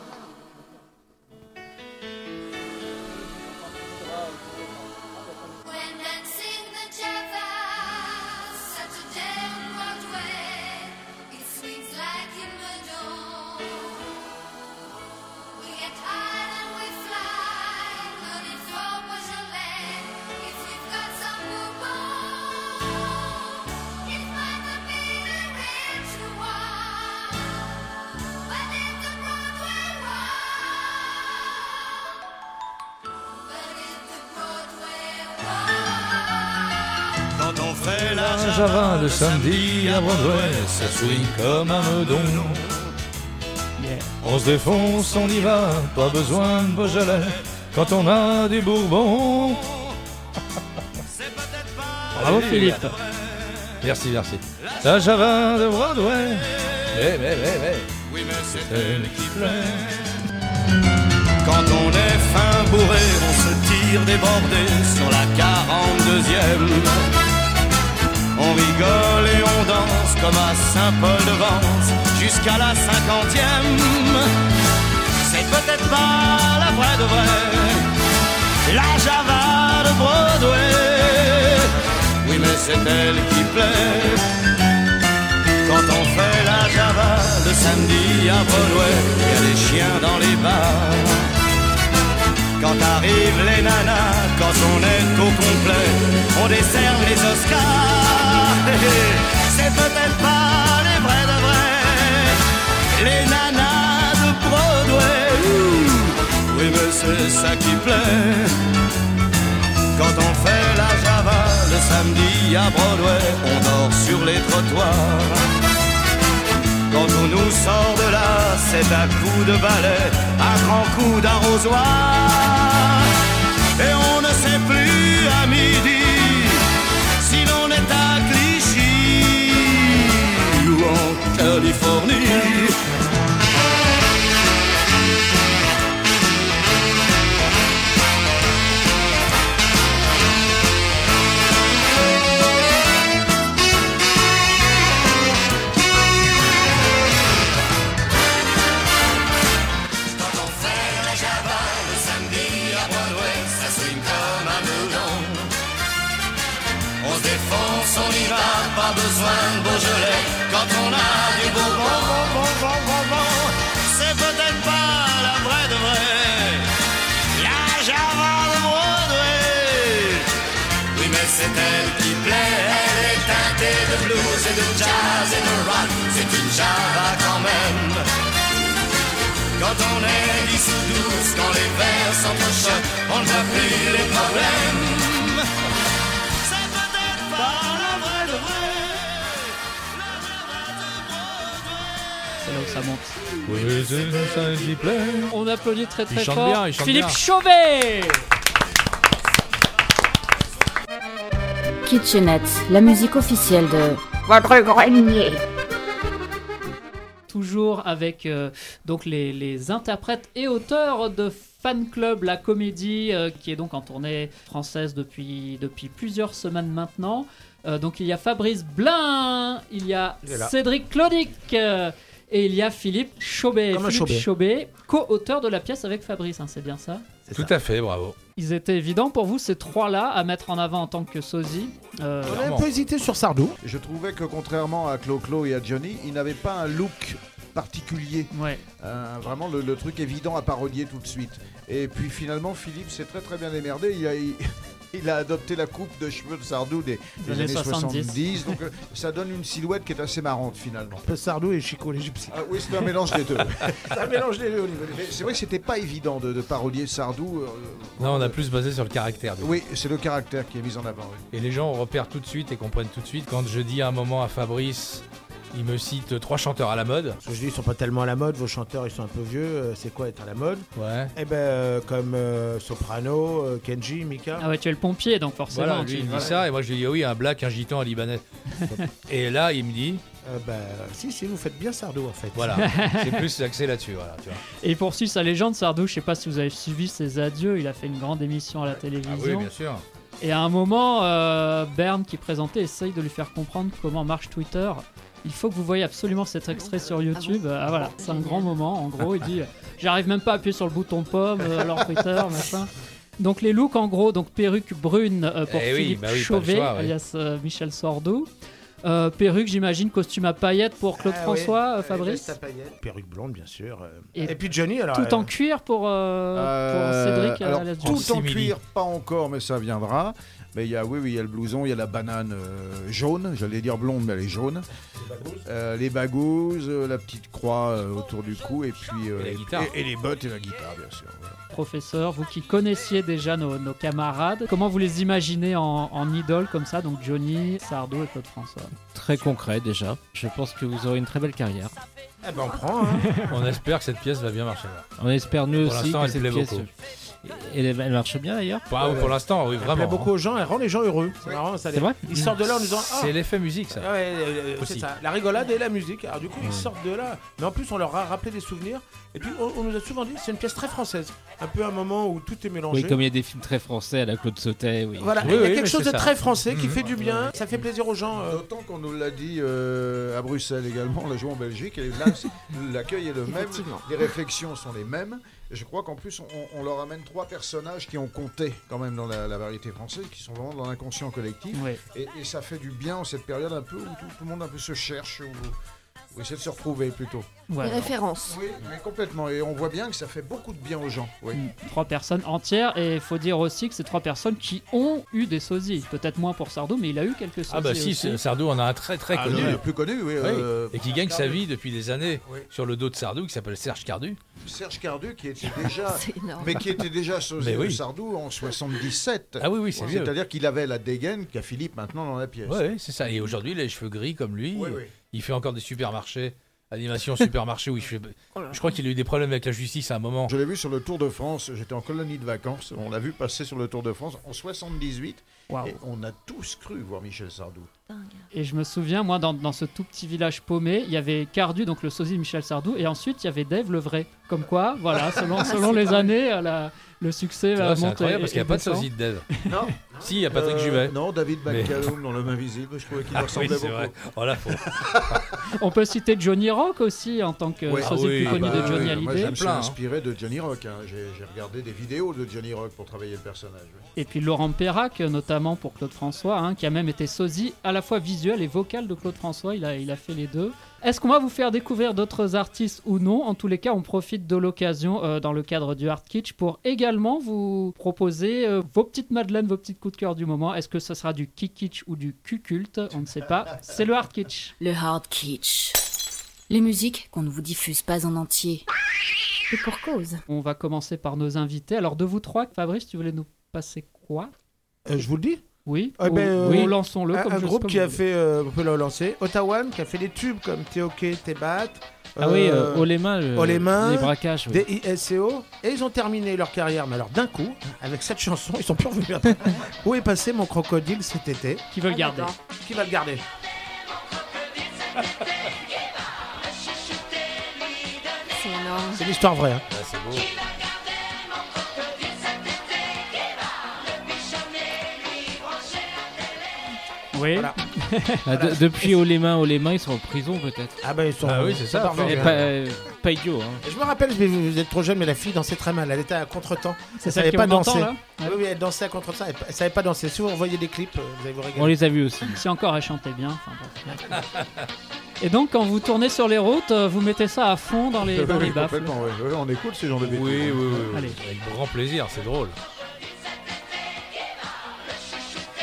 La Java le samedi à Broadway, ça swing comme un meudon. On se défonce, on y va, pas besoin de Beaujolais quand on a du Bourbon. Bravo Philippe. Merci. La Java de Broadway. Oui, mais c'est elle qui plaît. Quand on est fin bourré, on se tire débordé sur la 42e. On rigole et on danse comme à Saint-Paul-de-Vence jusqu'à la 50e. C'est peut-être pas la vraie de vraie, la Java de Broadway. Oui, mais c'est elle qui plaît. Quand on fait la Java le samedi à Broadway, il y a des chiens dans les bars. Quand arrivent les nanas, quand on est au complet, on décerne les Oscars. C'est peut-être pas les vrais de vrais, les nanas de Broadway. Oui, mais c'est ça qui plaît. Quand on fait la Java le samedi à Broadway, on dort sur les trottoirs. Quand on nous sort de là, c'est à coups de balai, un grand coup d'arrosoir. Et on ne sait plus à midi si l'on est à Clichy ou en Californie. On y va, pas besoin de Beaujolais quand on a du Bourbon. C'est peut-être pas la vraie de vraie, la Java de Broadway. Oui, mais c'est elle qui plaît, elle est teintée de blues et de jazz et de rock. C'est une Java quand même. Quand on est 10 ou 12, quand les vers s'entrechoquent, on ne voit plus les problèmes. C'est là où ça monte. Oui, c'est ça qui plaît. On applaudit très Il chante fort bien, il chante Philippe bien. Chauvet. Kitchenette, la musique officielle de Votre grenier. Toujours avec donc les interprètes et auteurs de Fan Club, la comédie qui est donc en tournée française depuis plusieurs semaines maintenant. Donc il y a Fabrice Blin, il y a Cédric Claudic et il y a Philippe Chauvet. Philippe Chauvet, co-auteur de la pièce avec Fabrice, hein, c'est bien ça ? Tout à fait, bravo. Ils étaient évidents pour vous ces trois-là à mettre en avant en tant que sosie. On a un peu hésité sur Sardou. Je trouvais que contrairement à Clo-Clo et à Johnny, il n'avait pas un look particulier. Ouais. Vraiment le truc évident à parodier tout de suite. Et puis finalement, Philippe s'est très très bien démerdé. Il a adopté la coupe de cheveux de Sardou des années 70. Donc ça donne une silhouette qui est assez marrante finalement. Un peu Sardou et Chico l'Égyptien. Ah, oui, c'est un mélange des deux. C'est un mélange des deux. C'est vrai que c'était pas évident de parodier Sardou. Non, on a plus basé sur le caractère. Oui, c'est le caractère qui est mis en avant. Oui. Et les gens repèrent tout de suite et comprennent tout de suite quand je dis à un moment à Fabrice, il me cite 3 chanteurs à la mode. Parce que je dis, ils sont pas tellement à la mode, vos chanteurs ils sont un peu vieux, c'est quoi être à la mode? Ouais. Eh ben, comme Soprano, Kenji, Mika. Ah ouais, tu es le pompier, donc forcément. Voilà, lui il me dit ça, et moi je lui dis oui, un black, un gitan, un libanais. Et là, il me dit. Si, vous faites bien Sardou en fait. Voilà, c'est plus axé là-dessus. Voilà, tu vois. Et pour suivre sa légende, Sardou, je sais pas si vous avez suivi ses adieux, il a fait une grande émission à la télévision. Ah oui, bien sûr. Et à un moment, Bern qui présentait essaye de lui faire comprendre comment marche Twitter. Il faut que vous voyez absolument cet extrait sur YouTube. Voilà, c'est un grand moment. En gros, il dit j'arrive même pas à appuyer sur le bouton pomme, alors Twitter, machin. Donc les looks, en gros, donc perruque brune pour Philippe Chauvet, alias Michel Sardou. Perruque, j'imagine, costume à paillettes pour Claude François, Fabrice. Perruque blonde, bien sûr. Et puis Johnny, alors. Tout en cuir pour Cédric. Alors, tout en cuir, pas encore, mais ça viendra. Mais il y a le blouson, il y a la banane jaune, j'allais dire blonde, mais elle est jaune. Les bagouzes, la petite croix autour du cou, et puis la guitare. Et les bottes et la guitare, bien sûr. Voilà. Professeur, vous qui connaissiez déjà nos camarades, comment vous les imaginez en idole comme ça, donc Johnny, Sardou et Claude François? Très concret déjà. Je pense que vous aurez une très belle carrière. Eh ben on prend. Hein. On espère que cette pièce va bien marcher. Là. On espère nous pour aussi l'instant, que elle cette plaît pièce. Beaucoup. Et elle marche bien d'ailleurs. Pour l'instant, oui, vraiment. Elle plaît beaucoup aux gens, elle rend les gens heureux. C'est marrant, ça. C'est vrai. Ils sortent de là en disant c'est l'effet musique, ça. Ouais, c'est ça. La rigolade et la musique. Alors du coup, ils sortent de là. Mais en plus, on leur a rappelé des souvenirs. Et puis, on nous a souvent dit, c'est une pièce très française. Un peu un moment où tout est mélangé. Oui, comme il y a des films très français à la Claude Sautet. Oui. Voilà. Il y a quelque chose de très français qui fait du bien. Ça fait plaisir aux gens. D'autant qu'on nous l'a dit à Bruxelles également. On l'a joué en Belgique. Et là, l'accueil est le même. Les réflexions sont les mêmes. Et je crois qu'en plus, on leur amène 3 personnages qui ont compté quand même dans la variété française, qui sont vraiment dans l'inconscient collectif. Oui. Et ça fait du bien en cette période un peu où tout le monde un peu se cherche, ou essaie de se retrouver plutôt. Ouais, les références. Oui, mais complètement. Et on voit bien que ça fait beaucoup de bien aux gens. Oui. 3 personnes entières. Et il faut dire aussi que c'est 3 personnes qui ont eu des sosies. Peut-être moins pour Sardou, mais il a eu quelques sosies. Ah bah si, aussi. Sardou en a un très connu. Le plus connu, oui. Et qui gagne sa vie depuis des années sur le dos de Sardou, qui s'appelle Serge Cardu. Serge Cardu qui était déjà, qui était déjà sosie de Sardou en 77. Ah oui, c'est vieux. C'est-à-dire qu'il avait la dégaine qu'a Philippe maintenant dans la pièce. Oui, c'est ça. Et aujourd'hui, il a les cheveux gris comme lui. Il fait encore des supermarchés. Animation supermarché où je crois qu'il a eu des problèmes avec la justice à un moment. Je l'ai vu sur le Tour de France, j'étais en colonie de vacances, on l'a vu passer sur le Tour de France en 78 et on a tous cru voir Michel Sardou. Et je me souviens, moi, dans ce tout petit village paumé, il y avait Cardu, donc le sosie de Michel Sardou, et ensuite il y avait Dave le vrai. Comme quoi, voilà, selon les années, le succès va monter. C'est incroyable parce qu'il n'y a pas de sosie de Dave. Non. Si, il y a Patrick Juvet. Non, David McCallum dans L'Homme Invisible, je trouvais qu'il ressemblait beaucoup. Vrai. Voilà, On peut citer Johnny Rock aussi en tant que sosie plus connu de Johnny Hallyday. Moi, je me suis inspiré de Johnny Rock. Hein. J'ai regardé des vidéos de Johnny Rock pour travailler le personnage. Et puis Laurent Perrac, notamment pour Claude François, qui a même été sosie à la fois visuel et vocal de Claude François. Il a fait les deux. Est-ce qu'on va vous faire découvrir d'autres artistes ou non? En tous les cas, on profite de l'occasion dans le cadre du Hard Kitsch pour également vous proposer vos petites madeleines, vos petites coups de cœur du moment. Est-ce que ça sera du Kitsch ou du Q-Culte? On ne sait pas. C'est le Hard Kitsch. Le Hard Kitsch. Les musiques qu'on ne vous diffuse pas en entier. Et pour cause. On va commencer par nos invités. Alors de vous 3, Fabrice, tu voulais nous passer quoi? Je vous le dis. Oui, oui. Lançons-le. Un groupe qui a fait, on peut le lancer, Ottawa, qui a fait des tubes comme T.O.K., T-Bat. Haut les mains, les braquages. Des ISCO. Et ils ont terminé leur carrière, mais alors d'un coup, avec cette chanson, ils sont plus revenus après. Où est passé mon crocodile cet été? Qui veut le garder? Qui va le garder? C'est énorme. C'est l'histoire vraie. Hein. Ouais, c'est beau. Oui. Voilà. Depuis Haut les mains, ils sont en prison peut-être. Ah bah ils sont. Ah oui, c'est ça. Pas idiot. Hein. Je me rappelle, vous êtes trop jeune, mais la fille dansait très mal. Elle était à contre-temps. C'est Elle celle savait qui pas on entend, danser. là Oui, elle dansait à contre-temps. Elle savait pas danser. Si vous revoyez des clips, vous allez vous régaler. On les a vus aussi. Si encore elle chantait bien. Et donc quand vous tournez sur les routes, vous mettez ça à fond dans les baffles. Complètement, oui. On écoute ce genre de bêtises. Oui. Allez. Avec grand plaisir, c'est drôle.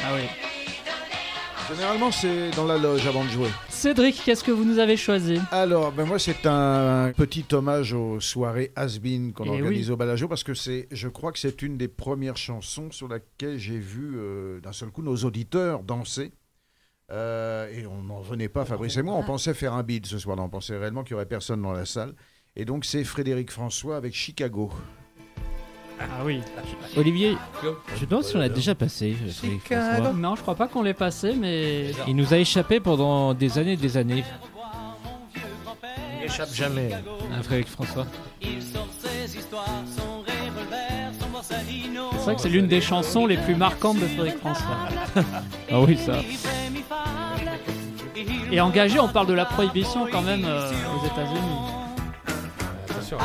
Ah oui. Généralement, c'est dans la loge avant de jouer. Cédric, qu'est-ce que vous nous avez choisi? Alors, moi, c'est un petit hommage aux soirées has-been qu'on Eh organise oui. au Bellagio, parce que je crois que c'est une des premières chansons sur laquelle j'ai vu d'un seul coup nos auditeurs danser. Et on n'en venait pas, Fabrice et moi, on pensait faire un bid ce soir-là, on pensait réellement qu'il n'y aurait personne dans la salle. Et donc, c'est Frédéric François avec Chicago. Ah oui. Olivier, je me demande si on l'a déjà passé. Frédéric François. Non, je crois pas qu'on l'ait passé, mais... Il nous a échappé pendant des années et des années. Il n'échappe jamais. Frédéric François. C'est vrai que c'est l'une des chansons les plus marquantes de Frédéric François. Ah oui, ça. Et engagé, on parle de la prohibition quand même aux États-Unis. Attention,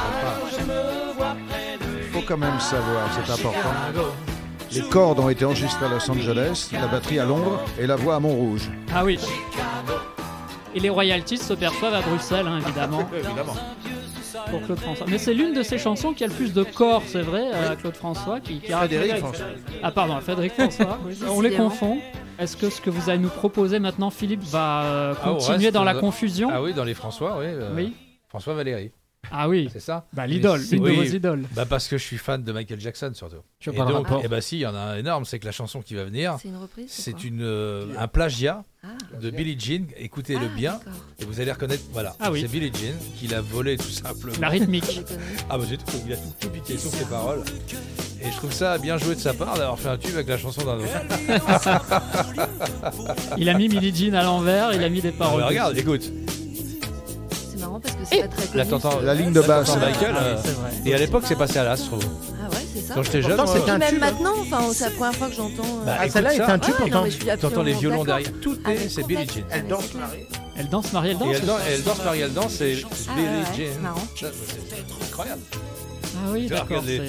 Il faut quand même savoir, c'est important. Les cordes ont été enregistrées à Los Angeles, la batterie à Londres et la voix à Montrouge. Ah oui. Et les royalties se perçoivent à Bruxelles, hein, évidemment. Évidemment. Pour Claude François. Mais c'est l'une de ses chansons qui a le plus de corps, c'est vrai, Claude François. Qui Frédéric François. Ah pardon, Frédéric François. On les confond. Est-ce que ce que vous allez nous proposer maintenant, Philippe, va continuer dans la confusion? Ah oui, dans les François, oui. Oui. François Valéry. Ah oui. C'est ça? Bah l'idole, une de vos idoles. Bah parce que je suis fan de Michael Jackson surtout. Tu Et parles donc, rapport. si, il y en a un énorme, c'est que la chanson qui va venir, C'est une reprise, c'est quoi un plagiat Ah. de Billie Jean. Écoutez-le bien d'accord. et vous allez reconnaître. Voilà, Ah oui. c'est Billie Jean qui l'a volé tout simplement. La rythmique. Ah bah j'ai tout, il a tout piqué sur ses paroles. Et je trouve ça bien joué de sa part d'avoir fait un tube avec la chanson d'un autre. Il a mis Billie Jean à l'envers, il a mis des Ah, paroles. bah, regarde, écoute. C'est marrant parce que c'est pas très Là, connu. t'entends La ligne de basse. t'entends Michael. Ah oui, c'est vrai. Et à l'époque, c'est passé à l'as, je trouve. Ah ouais, c'est ça. Quand j'étais jeune, Pourtant, moi, c'est un Même tube. maintenant, enfin, c'est la première fois que j'entends. Bah, Ah, celle-là écoute est ça. un tube Ouais, non, pourtant. mais je suis T'entends les absolument violons d'accord. derrière. Tout Ah, est, mais c'est Billie complètement. Jean. Elle danse, Marie. Elle danse, Marie, elle Et danse. elle danse, Marie, elle danse, c'est Ah, Billie ouais, Jean. c'est marrant. C'est incroyable. Ah oui, Tu vois, d'accord. regarde les-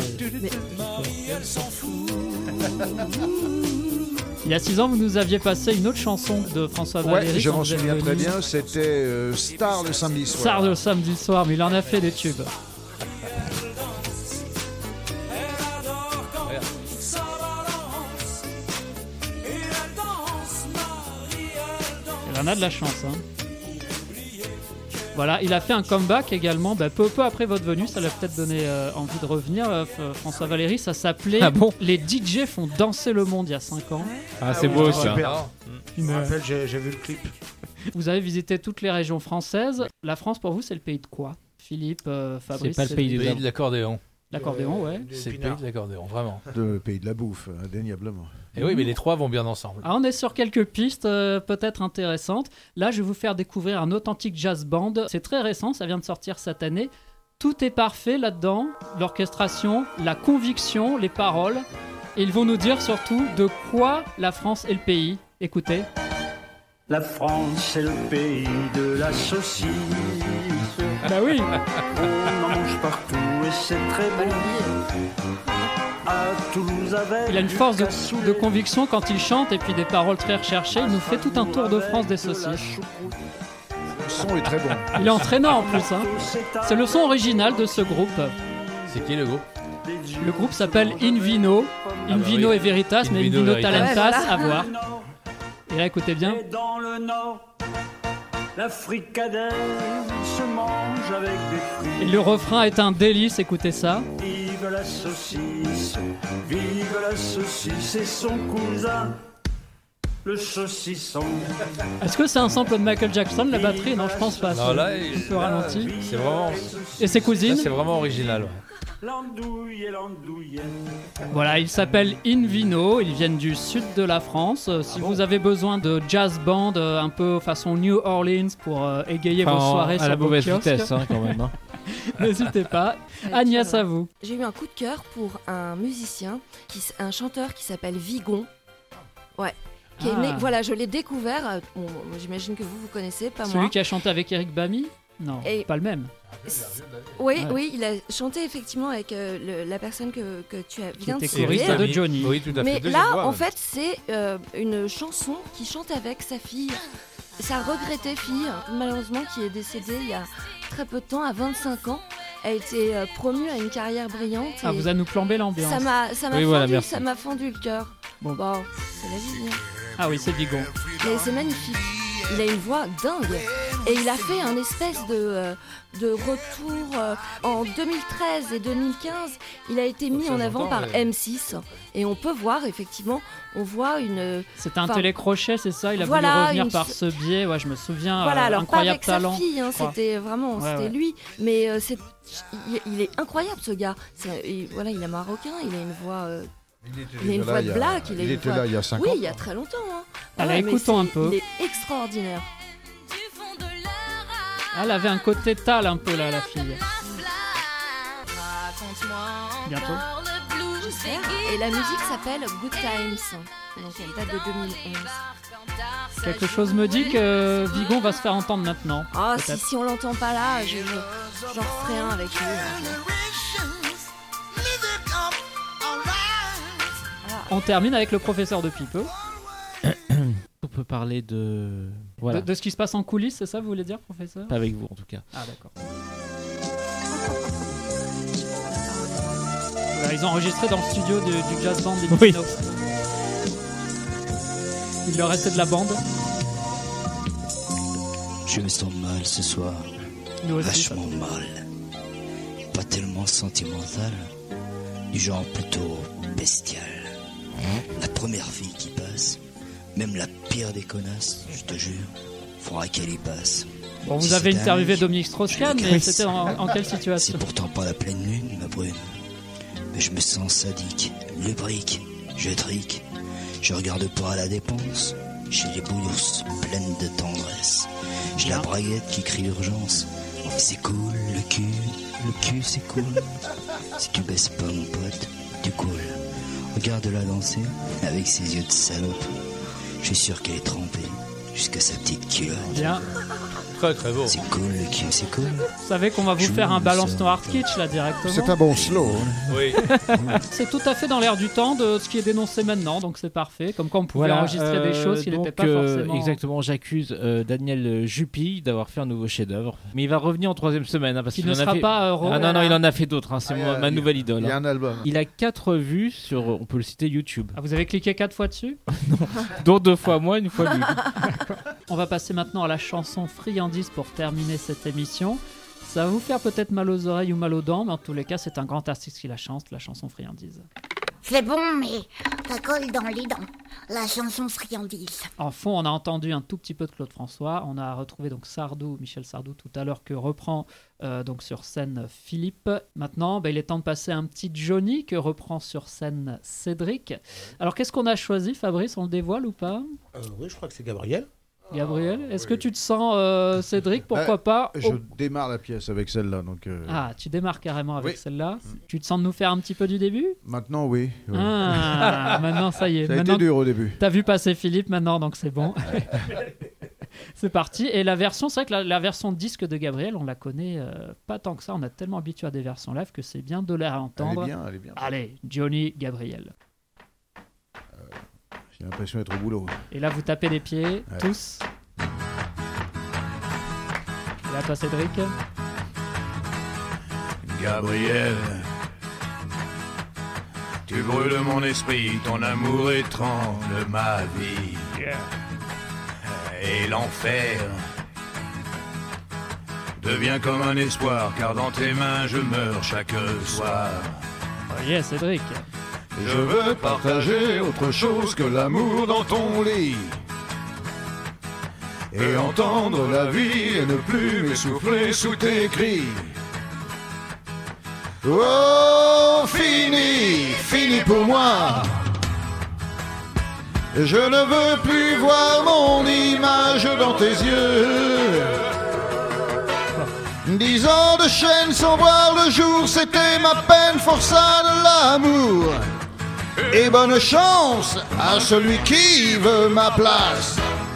Il y a 6 ans, vous nous aviez passé une autre chanson de François Ouais, Valéry. je quand m'en vous êtes souviens très venu. bien, c'était Star le samedi soir. Star le samedi soir, mais il en a fait des tubes. Il en a de la chance, hein. Voilà, il a fait un comeback également, peu après votre venue, ça l'a peut-être donné envie de revenir. François Valéry, ça s'appelait Ah bon Les DJ font danser le monde il y a 5 ans. Ah, c'est oui, beau c'est ça. super. Je me rappelle, j'ai vu le clip. Vous avez visité toutes les régions françaises. La France, pour vous, c'est le pays de quoi? Philippe, Fabrice? pas le pays Le pays de l'accordéon. L'accordéon, ouais. C'est le pays de l'accordéon, vraiment. Le pays de la bouffe, indéniablement. Et oui, mais les trois vont bien ensemble. Ah, on est sur quelques pistes peut-être intéressantes. Là, je vais vous faire découvrir un authentique jazz band. C'est très récent, ça vient de sortir cette année. Tout est parfait là-dedans. L'orchestration, la conviction, les paroles. Et ils vont nous dire surtout de quoi la France est le pays. Écoutez. La France, c'est le pays de la saucisse. Bah oui. On en mange partout et c'est très bon. À Toulouse avec Il a une force de conviction quand il chante et puis des paroles très recherchées. Il nous fait tout un tour de France des saucisses. Le son est très bon. Il est entraînant en plus, hein. C'est le son original de ce groupe. C'est qui le groupe? Le groupe s'appelle Invino. Invino oui. et Veritas, mais Invino Invino Veritas. Talentas, Ouais, voilà. à voir. Et là, écoutez bien. Et dans le nord, la fricadelle se mange avec des Et fruits. le refrain est un délice, écoutez ça. Vive la saucisse et son cousin, le saucisson. Est-ce que c'est un sample de Michael Jackson, la batterie? Non, je pense pas. Non, c'est là, un peu ralenti. c'est vraiment. Et ses cousines? Ça, c'est vraiment original. Ouais. L'andouille et l'andouillette. Voilà, ils s'appellent Invino, ils viennent du sud de la France. Si vous avez besoin de jazz band un peu façon New Orleans pour égayer vos soirées à sur la vos mauvaise kiosques, vitesse, hein, quand même. Hein. n'hésitez pas. Agnès, à vous. J'ai eu un coup de cœur pour un musicien, un chanteur qui s'appelle Vigon. Ouais. Qui est né, Ah. voilà, je l'ai découvert. Bon, j'imagine que vous connaissez, pas moi. Celui qui a chanté avec Eric Bamy? Non, Et- pas le même. Oui, Ouais. oui, il a chanté effectivement avec la personne que tu viens de était citer. choriste de Johnny. Oui, tout à fait. Mais Deuxième là, voix, en même. fait, c'est une chanson qu'il chante avec sa fille, sa regrettée fille, malheureusement, qui est décédée il y a très peu de temps, à 25 ans. Elle a été promue à une carrière brillante. Ah, et vous allez nous plomber l'ambiance. ça m'a Oui, voilà, fendu, merci. ça m'a fendu le cœur. Bon bah, c'est la vie. Hein. Ah oui, c'est Vigon. Mais c'est magnifique. Il a une voix dingue. Et il a fait un espèce de retour en 2013 et 2015. Il a été mis en avant par M6. Et on peut voir, effectivement, on voit une... C'était un télécrochet, c'est ça? Il a voulu revenir par ce biais. Ouais, je me souviens. Voilà, alors incroyable pas avec talent. sa fille, hein, c'était vraiment, c'était lui. Mais il est incroyable, ce gars. Voilà, il est marocain, il a une voix... Il a une voix de black. Il était là il y a 5 ans. Oui, il y a très longtemps. Hein. Alors écoutons un peu. Il est extraordinaire. Elle avait un côté tal un peu là, la fille. Bientôt. Et la musique s'appelle Good Times. Donc elle date de 2011. Quelque chose me dit que Vigon va se faire entendre maintenant. Ah, si on l'entend pas là, j'en referai un avec lui. On termine avec le professeur de Pipeux. On peut parler de... Voilà. De ce qui se passe en coulisses, c'est ça vous voulez dire, professeur? Pas avec vous en tout cas. Ah d'accord. Voilà, ils ont enregistré dans le studio du jazz band des Oui. Il leur restait de la bande. Je me sens mal ce soir. Vachement mal. Pas tellement sentimental, du genre plutôt bestial. La première fille qui passe, même la pire des connasses, je te jure, faudra qu'elle y passe. Bon, vous Si avez c'est interviewé dingue, Dominique Strauss-Kahn, mais c'était en quelle situation? C'est pourtant pas la pleine lune, ma brune. Mais je me sens sadique, lubrique, je trique. Je regarde pas à la dépense, j'ai les bourses pleines de tendresse. J'ai la braguette qui crie urgence. C'est cool, le cul c'est cool. Si tu baisses pas mon pote, tu coules. Regarde-la danser avec ses yeux de salope. Je suis sûr qu'elle est trempée jusqu'à sa petite culotte. Bien. Très très beau. C'est cool le cul, c'est cool. Vous savez qu'on va vous faire un balance no hard kitsch là directement. C'est un bon slow. Hein. Oui. C'est tout à fait dans l'air du temps de ce qui est dénoncé maintenant, donc c'est parfait. Comme quoi on pouvait enregistrer des choses qui n'étaient pas forcément... Exactement, j'accuse Daniel Jupy d'avoir fait un nouveau chef-d'œuvre. Mais il va revenir en 3e semaine. Hein, parce Qui qu'il ne en a sera fait... pas heureux. Ah non, il en a fait d'autres. Hein, c'est ma nouvelle idole. Il y a hein. un album. Il a 4 vues sur, on peut le citer, YouTube. Ah, vous avez cliqué 4 fois dessus? Dont 2 fois moi, 1 fois lui. On va passer maintenant à la chanson Friandise pour terminer cette émission. Ça va vous faire peut-être mal aux oreilles ou mal aux dents, mais en tous les cas, c'est un grand artiste qui la chante, la chanson Friandise. C'est bon, mais ça colle dans les dents. La chanson Friandise. En fond, on a entendu un tout petit peu de Claude François. On a retrouvé donc Sardou, Michel Sardou tout à l'heure, que reprend donc sur scène Philippe. Maintenant, il est temps de passer à un petit Johnny que reprend sur scène Cédric. Alors, qu'est-ce qu'on a choisi, Fabrice? On le dévoile ou pas? Oui, je crois que c'est Gabriel. Gabriel, est-ce que tu te sens Cédric? Pourquoi pas? Je démarre la pièce avec celle-là. Donc, Ah, tu démarres carrément avec celle-là. Tu te sens de nous faire un petit peu du début? Maintenant, oui. Ah, maintenant, ça y est. Ça a maintenant, été dur au début. T'as vu passer Philippe maintenant, donc c'est bon. C'est parti. Et la version, c'est vrai que la version disque de Gabriel, on la connaît pas tant que ça. On a tellement habitué à des versions live que c'est bien de la entendre. Elle est bien. Allez, Johnny, Gabriel. J'ai l'impression d'être au boulot. Et là, vous tapez les pieds, tous. Et là, toi, Cédric. Gabriel, tu brûles mon esprit, ton amour étrangle ma vie. Et l'enfer devient comme un espoir, car dans tes mains je meurs chaque soir. Oh yeah, Cédric. Je veux partager autre chose que l'amour dans ton lit. Et entendre la vie et ne plus m'essouffler sous tes cris. Oh, fini, fini pour moi. Je ne veux plus voir mon image dans tes yeux. 10 ans de chaîne sans voir le jour, c'était ma peine, forçat de l'amour. Et bonne chance à celui qui veut ma place.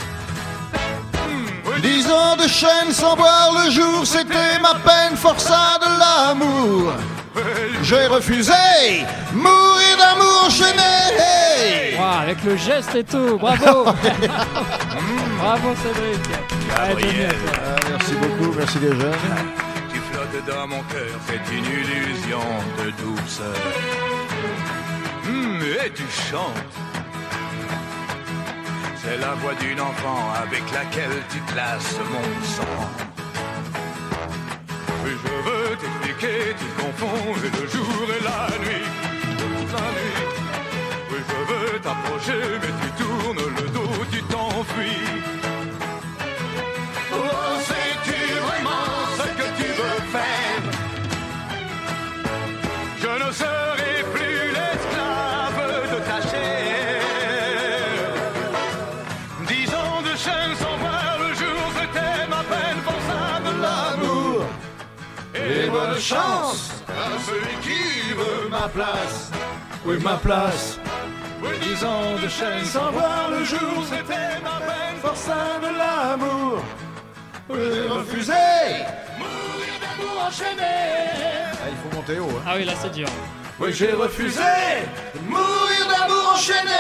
10 ans de chaîne sans voir le jour, c'était ma peine, forçat de l'amour. J'ai refusé, mourir d'amour enchaîné. Wow, avec le geste et tout, bravo. Bravo Cédric. Gabriel. Merci beaucoup, merci les jeunes. Tu flottes dans mon cœur, c'est une illusion de douceur. Et tu chantes C'est la voix d'une enfant avec laquelle tu classes mon sang. Oui, je veux t'expliquer, tu confonds le jour et la nuit. La nuit. Oui, je veux t'approcher, mais tu tournes le dos, tu t'enfuis. Oh, sais-tu vraiment ce que tu veux faire? Je ne serai plus l'esclave de ta chair. 10 ans de chaîne sans voir le jour, c'était ma peine pour ça de l'amour. Et bonne chance à celui qui veut ma place. Oui, ma place. Oui, 10 ans de chaîne sans voir le jour, c'était ma peine pour ça de l'amour. J'ai refusé mourir d'amour enchaîné. Ah, il faut monter haut. Hein. Ah oui, là c'est dur. Oui, j'ai refusé mourir d'amour enchaîné.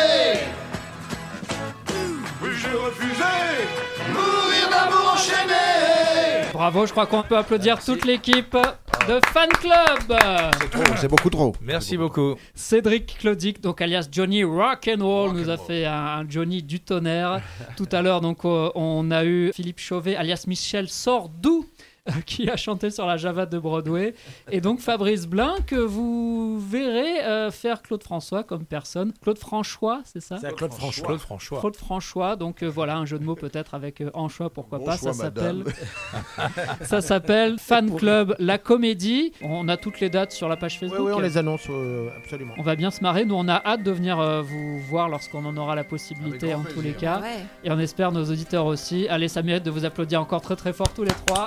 Oui, j'ai refusé mourir d'amour enchaîné. Bravo, je crois qu'on peut applaudir toute l'équipe de Fan Club. C'est beaucoup trop. Merci beaucoup. Cédric Claudic, donc alias Johnny Rock'n'Roll, nous a fait un Johnny du tonnerre. Tout à l'heure, donc on a eu Philippe Chauvet, alias Michel Sardou, qui a chanté sur la Java de Broadway, et donc Fabrice Blin que vous verrez faire Claude François comme personne. Claude Franchois, c'est ça? C'est Claude Franchois. Claude Franchois. Claude Franchois, donc voilà un jeu de mots peut-être avec Anchois, pourquoi Bon pas. choix, Ça s'appelle Fan Club La Comédie. On a toutes les dates sur la page Facebook. Oui, on les annonce absolument. On va bien se marrer. Nous, on a hâte de venir vous voir lorsqu'on en aura la possibilité en tous les cas. Ouais. Et on espère nos auditeurs aussi. Allez, ça mérite de vous applaudir encore très très fort tous les trois.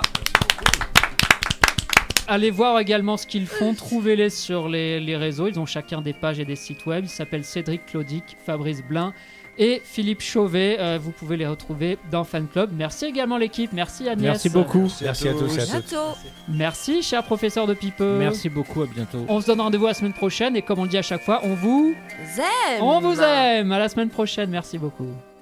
Allez voir également ce qu'ils font, trouvez-les sur les réseaux. Ils ont chacun des pages et des sites web. Ils s'appellent Cédric Claudic, Fabrice Blin et Philippe Chauvet. Vous pouvez les retrouver dans Fan Club. Merci également l'équipe. Merci Agnès. Merci beaucoup. Merci à tous et à toutes. Bientôt. Merci cher professeur de Pipeux. Merci beaucoup, à bientôt. On se donne rendez-vous la semaine prochaine et comme on le dit à chaque fois, on vous Aime. aime. À la semaine prochaine. Merci beaucoup.